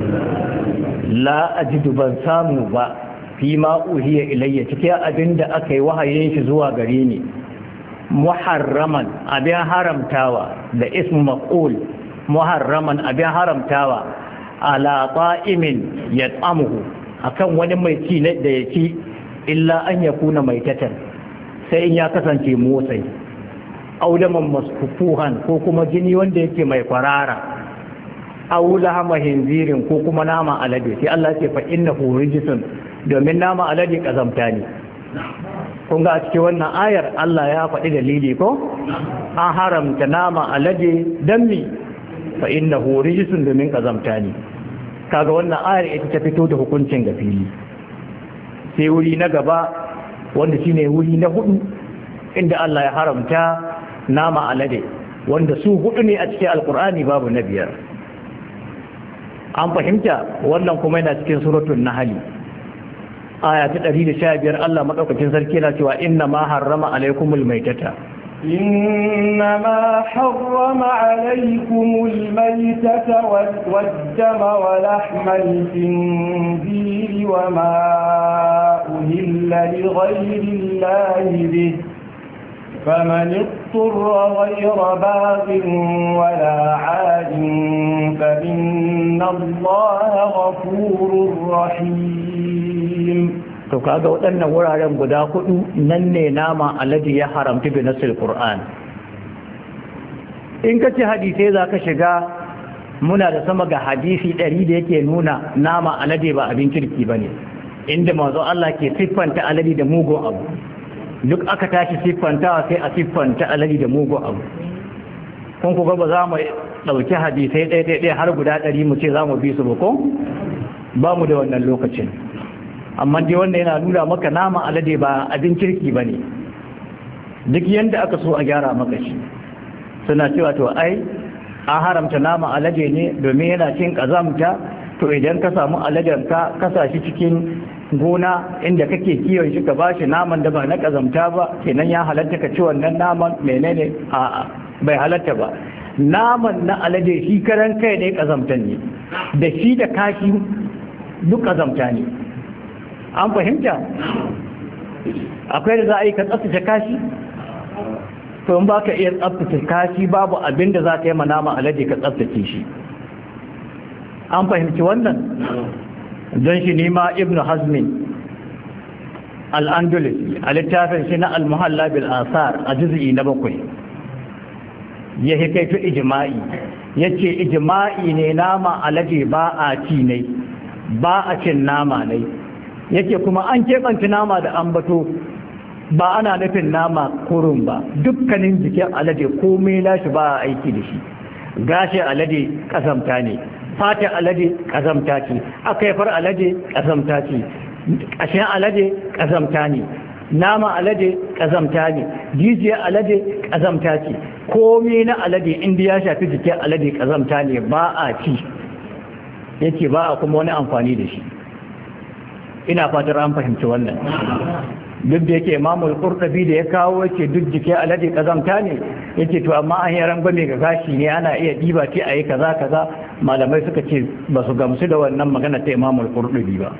la ajidu ban samu ba fi ma uhiya ilayya cikin abinda aka yi wahayin shi zuwa gare ni muharraman abin haramtawa da ismu maqul muharraman abin haramtawa ala ta'imin yat'amuhu akan wani mai ci da ya ci illa an yakuna maitatan sai in ya kasance motsai audaman masfuhan ko kuma jini wanda yake mai kwarara aw lahama hinzirin ko kuma nama alade sai Allah ya ce fa innahu rijsun domin nama alade kazamta ne. Kun ga a cikin wannan ayar Allah ya faɗi dalili ko an haramta nama alade dan mi fa innahu rijsun domin kazamta ne. Kaga wannan ayar ita ta fito da hukuncin ga fili. Sai wuri na gaba wanda shine wuri na hudu inda Allah ya haramta nama alade wanda su hudu ne a cikin alkur'ani babu na biyar. An fahimta wannan kuma yana cikin suratul nahl aya ta ɗari da sha biyar Allah madaukakin sarki yana cewa inna ma harrama alaikumul maitata إنما حرم عليكم الميتة والدم ولحم الخنزير وما أهل لغير الله به فمن اضطر غير باغ ولا عاد فإن الله غفور رحيم. to kaga waɗannan wuraren guda hudu nan ne nama alade ya haramta bi nasil Qur'an. In ka ci hadisai za ka shiga muna da sama ga hadisi ɗari da yake nuna nama alade ba abin kirki ba ne, inda manzo Allah ke siffanta alade da mugun abu. Duk aka tashi siffantawa sai a siffanta alade da mugun abu. Kun kuga ba za mu ɗauki hadisai ɗaya-ɗaya har guda ɗari mu ce za mu bi su ba ko? Ba mu da wannan lokacin. Amma dai wanda yana nuna maka nama alade ba abin kirki ba ne, duk yadda aka so a gyara maka shi. Suna cewa to ai an haramta nama alade ne domin yana cin ƙazamta, to idan ka samu aladen ka kasa shi cikin gona inda kake kiwon shi ka bashi naman da ba na ƙazamta ba, kenan ya halatta ka ci wannan naman menene? A'a, bai halatta ba. Naman na alade shi karan kai ne ƙazamta ne, da shi da kashi duk ƙazamta ne. An fahimta? Akwai da za a yi ka tsaftace kashi? To in ba ka iya tsaftace kashi babu abin da za ka yi ma nama alade ka tsaftace shi. An fahimci wannan? Don shi nima Ibn Hazmin al-Andalusi a littafin shi na al-Muhalla bil Asar a juz'i na bakwai ya hikaitu ijma'i, yace ijma'i ne nama alade ba a ci ne, ba a cin nama ne. Yake kuma an keɓanta nama da ambato ba ana nufin nama kurun ba, dukkanin jikin alade komai nashi ba a aiki da shi. Gashin alade ƙazamta ne, fatar alade ƙazamta ce, akaifar alade ƙazamta ce, ƙashin alade ƙazamta ne, nama alade ƙazamta ne, jijiyar alade ƙazamta ce, komai na alade inda ya shafi jikin alade ƙazamta ne, ba a ci. Yake ba a kuma wani amfani da shi. Ina fatar an fahimci wannan. Duk da yake Imamul Qurtubi da ya kawo yake duk jike alade kazamta ne, yake to amma an yi rangwame ga gashi ne ana iya diba ce ayi kaza kaza, malamai suka ce ba su gamsu da wannan magana ta Imamul Qurtubi ba.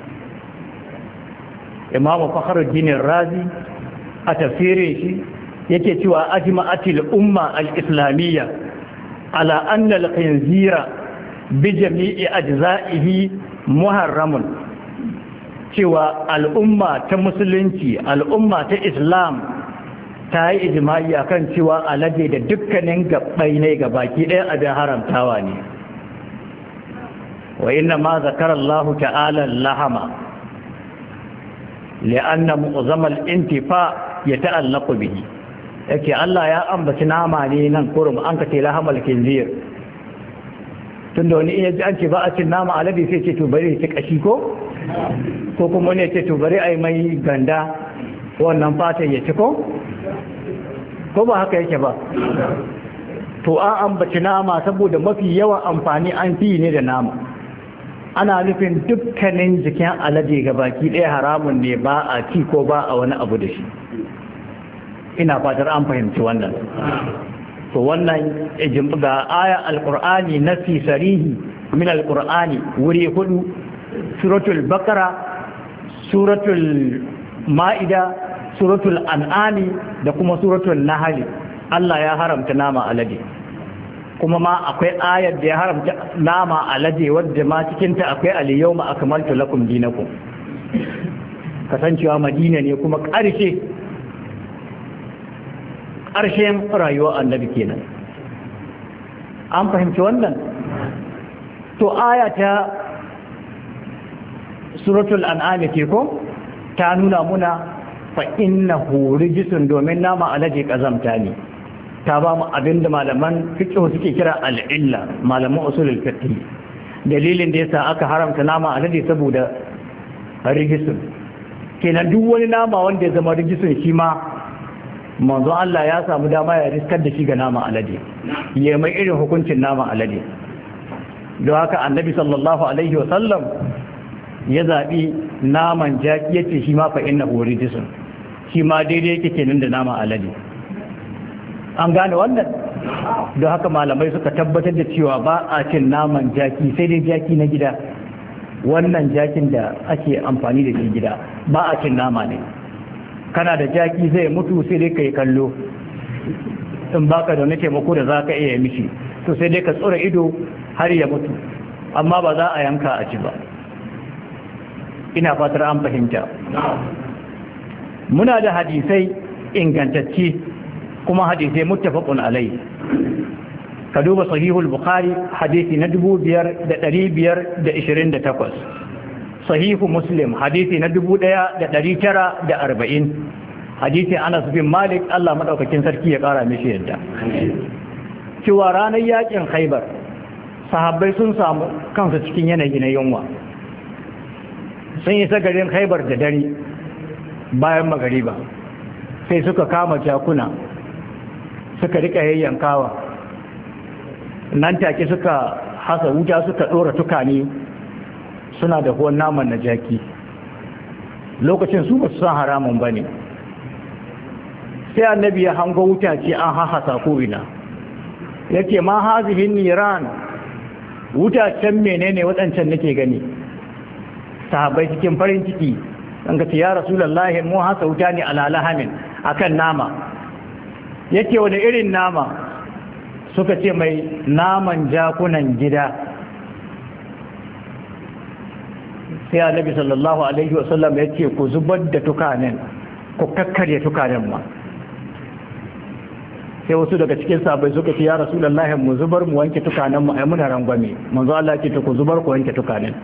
Imam Fakhruddin Razi a tafsirin shi yake cewa ajma'atil umma al-islamiyya ala anna al-khinzira bi jami'i ajza'ihi muharramun, cewa al'umma ta musulunci, al'umma ta islam ta yi ijma'i akan cewa alade da dukkanin gabbai ne ga baki ɗaya abin haramtawa ne. Wa inna ma zakara Allah ta'ala lahama li'anna mu'zamal intifa ya ta'allaqu bihi. Yake Allah ya ambaci nama ne nan kurum an ka ce lahamal kinzir. Tunda wani iya ji an ce ba a cin nama alade sai ce to bari ya ci kashi ko? Ko kuma ne ce to bari a yi mai ganda wannan fatan ya ci ko? Ko ba haka yake ba? To an ambaci nama saboda mafi yawan amfani an fi ne da nama. Ana nufin dukkanin jikin alade ga baki ɗaya haramun ne, ba a ci ko ba a wani abu da shi. Ina fatar an fahimci wannan. To wannan ga aya alqur'ani nasi sarihi min alqur'ani wuri hudu: suratul baqara, suratul ma'ida, suratul an'ami da kuma suratul nahl. Allah ya haramta nama alade, kuma ma akwai ayar da ya haramta nama alade wadda ma cikin ta akwai al-yawma akmaltu lakum dinakum. Kasancewa Madina ne kuma ƙarshe ƙarshen rayuwar annabi kenan. An fahimci wannan? To aya ta suratul an'am ke ko ta nuna muna fa innahu rijsun, domin nama alade kazamta ne. Ta ba mu abinda malaman fiqh suke kira al-illa, malaman usulul fiqh. Dalilin da yasa aka haramta nama alade saboda rijsun. Kenan duk wani nama wanda ya zama rijsun shi ma manzo Allah ya samu dama ya riskar da shi ga nama alade, ya mai irin hukuncin nama alade. Don haka annabi sallallahu alaihi wa sallam ya zaɓi naman jaki, ya ce shi ma fa inna rijsun, shi ma daidai yake kenan da nama alade. an gane wannan. Don haka malamai suka tabbatar da cewa ba a cin naman jaki sai dai jaki na gida, wannan jakin da ake amfani da shi gida ba a cin nama ne. Kana da jaki zai mutu sai dai ka yi kallo, in baka da wani taimako da za ka iya mishi to sai dai ka tsura ido har ya mutu, amma ba za a yanka a ci ba. Ina fatar an fahimta. Muna da hadisai ingantacci kuma hadisai muttafaqun alai. Ka duba sahihul bukhari hadisi na dubu biyar da ɗari biyar da ishirin da takwas, sahihu muslim hadisi na dubu ɗaya da ɗari tara da arba'in, hadisi anas bin malik Allah madaukakin sarki ya kara mishi yadda cewa ranar yakin khaibar sahabbai sun samu kansu cikin yanayi na yunwa, sun yi garin khaibar da dare bayan magariba, sai suka kama jakuna suka rika yayyankawa, nan take suka hasa wuta suka dora tukane suna da huwan naman na jaki. Lokacin su ba su san haramun ba ne, sai annabi ya hango wuta ce an hahasa ko'ina, ya ce ma hazihin niran, wuta can menene waɗancan nake gani. Sahabbai cikin farin ciki an ka ce ya rasulullahi mu hasa wuta ne alalahamin akan nama. Yake wani irin nama? Suka ce mai naman jakunan gida. Sai annabi sallallahu alaihi wasallam ya ce ku zubar da tukanen, ku kakkarya tukanen ma. Sai wasu daga cikin sahabbai suka ce ya rasulullahi mu zubar mu wanke tukanen mu ai muna rangwame. Manzo Allah ce ku zubar ku wanke tukanen.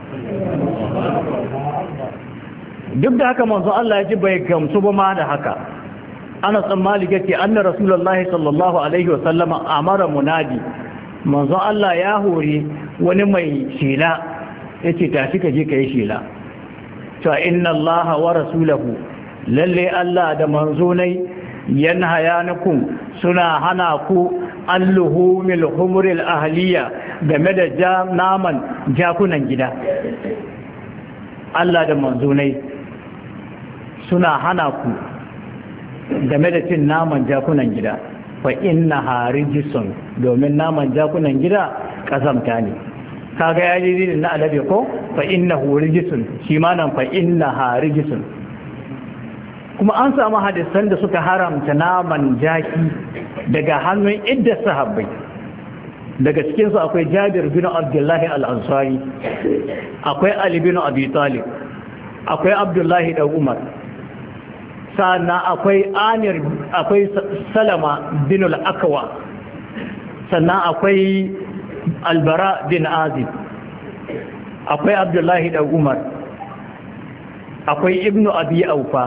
Duk da haka manzo Allah ya ji bai gamsu ba ma da haka. Ana tsammali yake anna rasulullahi sallallahu alaihi wasallama amara munadi, manzo Allah ya hore wani mai shela yace tashi ka je kai shela to inna allaha wa rasulahu, lalle Allah da manzo nai yanhayanukum suna hana ku alluhumil humuril ahliya game da naman jakunan gida. Allah da manzo nai suna hana ku game da cin naman jakunan gida, fa inna harijisun, domin naman jakunan gida kazamta ne. Kaga ya ji na alabe ko fa inna harijisun, shi ma nan fa inna harijisun. Kuma an samu hadisan da suka haramta naman jaki daga hannun idda sahabbai. Daga cikinsu akwai Jabir bin Abdullahi al-Ansari, akwai Ali bin Abi Talib, akwai Abdullahi da Umar, sannan akwai Amir, akwai Salama bin al-Akwa, sannan akwai Albara bin Azib, akwai Abdullahi da Umar, akwai Ibn Abi Aufa,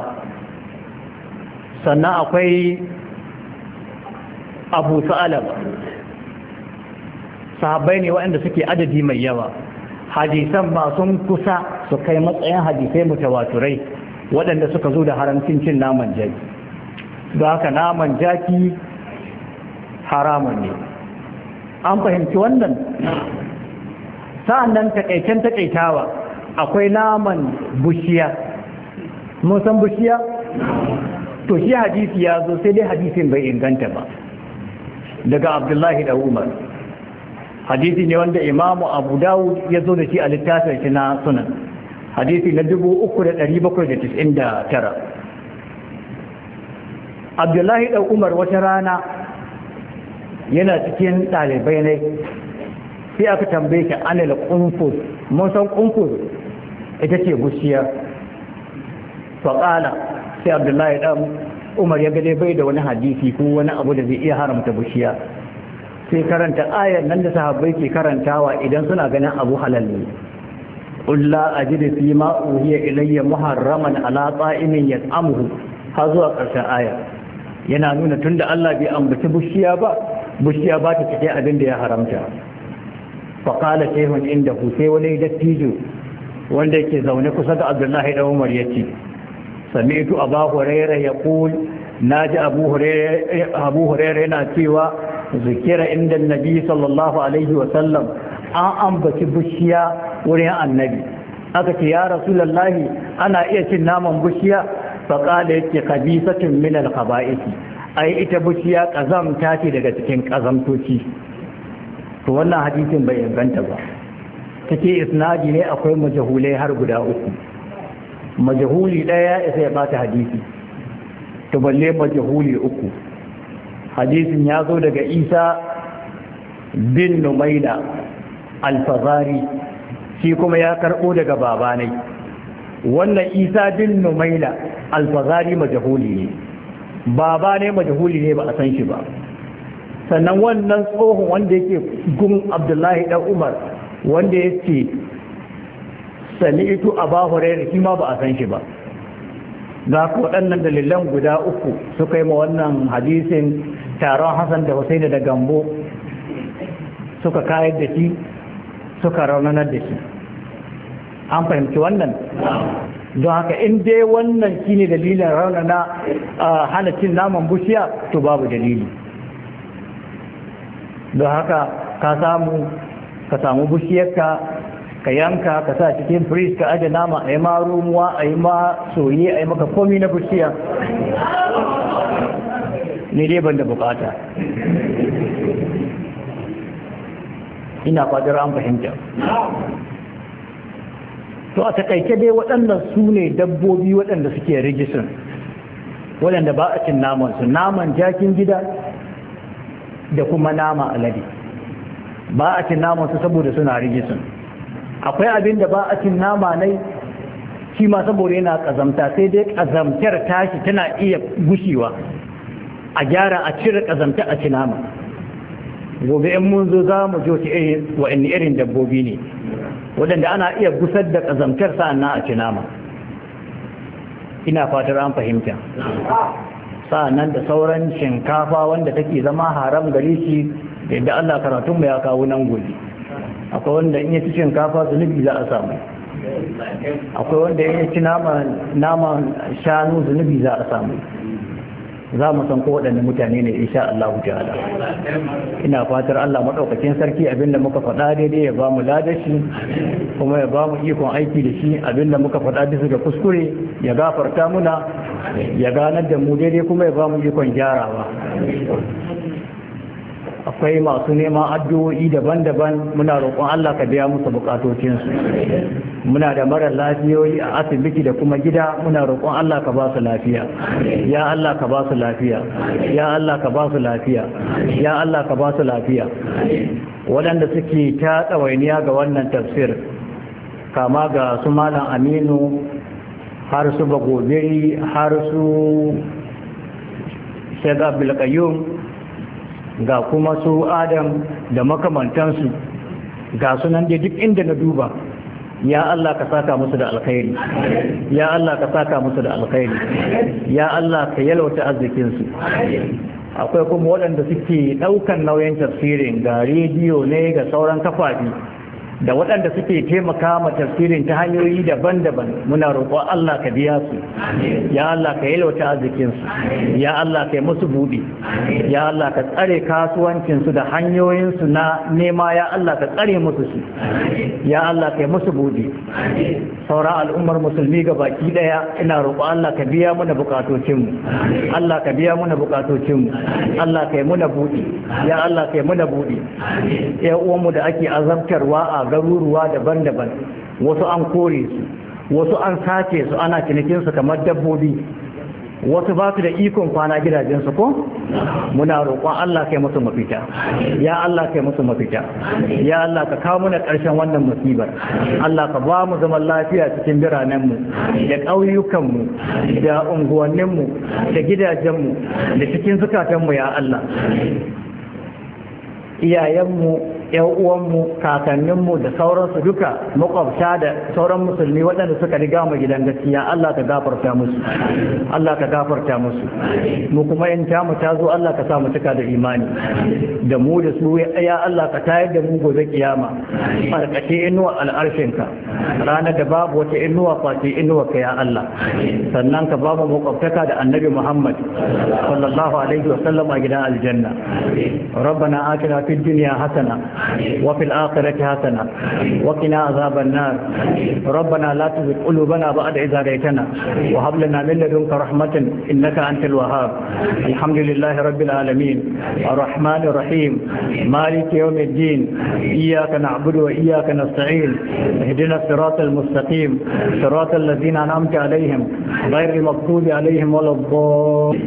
sannan akwai Abu Sa'alaba. Sahabbai ne waɗanda suke adadi mai yawa, hadisan ma sun kusa su kai matsayin hadisai mutawaturai waɗanda suka zo da haramcin cin naman jaki. Don haka naman jaki haramun ne. An fahimci wannan? Sa'an nan takaicen takaitawa akwai naman bushiya. Mun san bushiya? To shi hadisi ya zo sai dai hadisin bai inganta ba. Daga Abdullahi da Umar. Hadisi ne wanda Imamu Abu Dawud ya zo da shi a littafin shi na Sunan. Hadisi na dubu uku da ɗari bakwai da tis'in da tara. Abdullahi da Umar wata rana yana cikin ɗalibai ne, sai aka tambaye shi anil qunfuz. Mun san qunfuz ita ce bushiya. Faƙala sai Abdullahi da Umar ya gade bai da wani hadisi ko wani abu da zai iya haramta bushiya, sai karanta ayar nan da sahabbai ke karantawa idan suna ganin abu halal ne. Qul la ajidu fi ma uhiya ilayya muharraman ala ta'imin yat'amuhu, har zuwa ƙarshen aya. Yana nuna tunda Allah bai ambaci bushiya ba, bushiya ba ta cike abin da ya haramta. Fa qala shaykhun indahu, sai wani dattijo wanda yake zaune kusa da Abdullahi da Umar yace, sami'tu Abu Hurairah yaqul, naji Abu Hurairah Abu Hurairah yana cewa zikira inda Nabi sallallahu alaihi wa sallam, an ambaci bushiya wurin annabi. Aka ce ya Rasulullahi ana iya cin naman bushiya? Fa qala yake khabisatun min al-khaba'ith, ai ita bishiya kazamta ce daga cikin kazamtoci. To wannan hadisin bai inganta ba. Take isnadi ne akwai majahulai har guda uku. Majahuli daya sai ya bata hadisi, to balle majahuli uku. Hadisin ya zo daga Isa bin Numaila al-Fazari, shi kuma ya karbo daga babanai. Wannan Isa bin Numaila al-Fazari majahuli ne, baba ne majahuli ne, ba a san shi ba. Sannan wannan tsohon wanda yake gun Abdullahi dan Umar wanda yake sami'tu Abu Hurairah, shi ma ba a san shi ba. Ga waɗannan dalilan guda uku suka yi ma wannan hadisin taron Hassan da Husaini da Gambo, suka kayar da shi, suka raunanar da shi. An fahimci wannan? Don haka in dai wannan shine dalilin raunana hana cin naman bushiya, to babu dalili. Don haka ka samu ka samu bushiyarka, ka yanka, ka sa cikin fridge, ka aje nama, a yi ma rumuwa, a yi ma soye, a yi maka komi na bushiya. Ni dai ban da bukata. Ina fadar an fahimta. To a takaice dai waɗannan su ne dabbobi waɗanda suke rigisin, waɗanda ba a cin namansu, naman jakin gida da kuma nama alade. Ba a cin namansu saboda suna rigisin. Akwai abin da ba a cin nama nai, shi ma saboda yana ƙazamta, sai dai ƙazamtar tashi tana iya gushewa, a gyara a cire ƙazamta a ci nama. Gobe in mun zo za mu jo wa'in irin dabbobi ne waɗanda ana iya gusar da ƙazamtar sa'an na a ci nama. Ina fatar an fahimta. Sa'an nan da sauran shinkafa wanda take zama haram gare shi, da yadda Allah karatunmu ya kawo nan gobe. Akwai wanda in ya ci shinkafa zunubi za a samu, akwai wanda in ya ci naman shanu zunubi za a samu. Za mu san ko waɗanne mutane ne insha Allah ta'ala. Ina fatar Allah madaukakin sarki abinda muka faɗa daidai ya ba mu ladashi, kuma ya ba mu ikon aiki da shi. Abinda muka faɗa bisa ga kuskure ya gafarta muna, ya ganar da mu daidai, kuma ya ba mu ikon gyarawa. Akwai masu neman addu'o'i daban-daban, muna roƙon Allah ka biya musu bukatocinsu. Muna da mara lafiyoyi a asibiti da kuma gida, muna roƙon Allah ka ba su lafiya. Ya Allah ka ba su lafiya. Ya Allah ka ba su lafiya. Ya Allah ka ba su lafiya. Waɗanda suke ta tsawainiya ga wannan tafsir, kama ga su Malam Aminu, har su Bagobiri, har su Sheikh Abdul Qayyum, ga kuma su Adam da makamantansu, ga sunan da duk inda na duba. Ya Allah ka saka musu da alkhairi. Ya Allah ka saka musu da alkhairi. Ya Allah ka yalwata arzikinsu. Akwai kuma waɗanda suke ɗaukan nauyin tafsirin, ga rediyo ne, ga sauran kafafi, da waɗanda suke taimaka ma tafsirin ta hanyoyi daban-daban. Muna roƙon Allah ka biya su. Ya Allah ka yalwata arzikinsu. Ya Allah ka yi musu buɗi. Ya Allah ka tsare kasuwancinsu da hanyoyinsu na nema. Ya Allah ka tsare musu su. Ya Allah ka yi musu buɗi. Sauran al'ummar musulmi ga baki ɗaya, ina roƙon Allah ka biya muna bukatocinmu. Allah ka biya muna bukatocinmu. Allah ka yi muna buɗi. Ya Allah ka yi muna buɗi. Ya uwanmu da ake azabtarwa a garuruwa daban-daban, wasu an kore su, wasu an sace su, ana cinikinsu kamar dabbobi, wasu ba su da ikon kwana gidajensu ko? Muna roƙon Allah kai musu mafita. Ya Allah kai musu mafita. Ya Allah ka kawo mana ƙarshen wannan musibar. Allah ka ba mu zaman lafiya cikin biranenmu da ƙauyukanmu da unguwanninmu da gidajenmu da cikin zukatanmu. Ya Allah, iyayenmu, yan uwanmu, kakanninmu da sauransu duka, makwabta da sauran musulmi waɗanda suka riga mu gidan gaskiya, Allah ka gafarta musu. Allah ka gafarta musu. Mu kuma in ta mu ta zo, Allah ka sa mu cika da imani. Da mu da su, ya Allah ka tayar da mu gobe kiyama, farkace inuwa al'arshinka, ranar da babu wata inuwa face inuwa ka, ya Allah. Sannan ka ba mu makwabtaka da Annabi Muhammad sallallahu alaihi wa sallam a gidan aljanna. Rabbana atina fid dunya hasana وفي الآخرة حسنة وقنا عذاب النار ربنا لا تزغ قلوبنا بعد إذ هديتنا وهب لنا من لدنك رحمة إنك أنت الوهاب الحمد لله رب العالمين الرحمن الرحيم مالك يوم الدين إياك نعبد وإياك نستعين اهدنا الصراط المستقيم صراط الذين أنعمت عليهم غير المغضوب عليهم ولا الضالين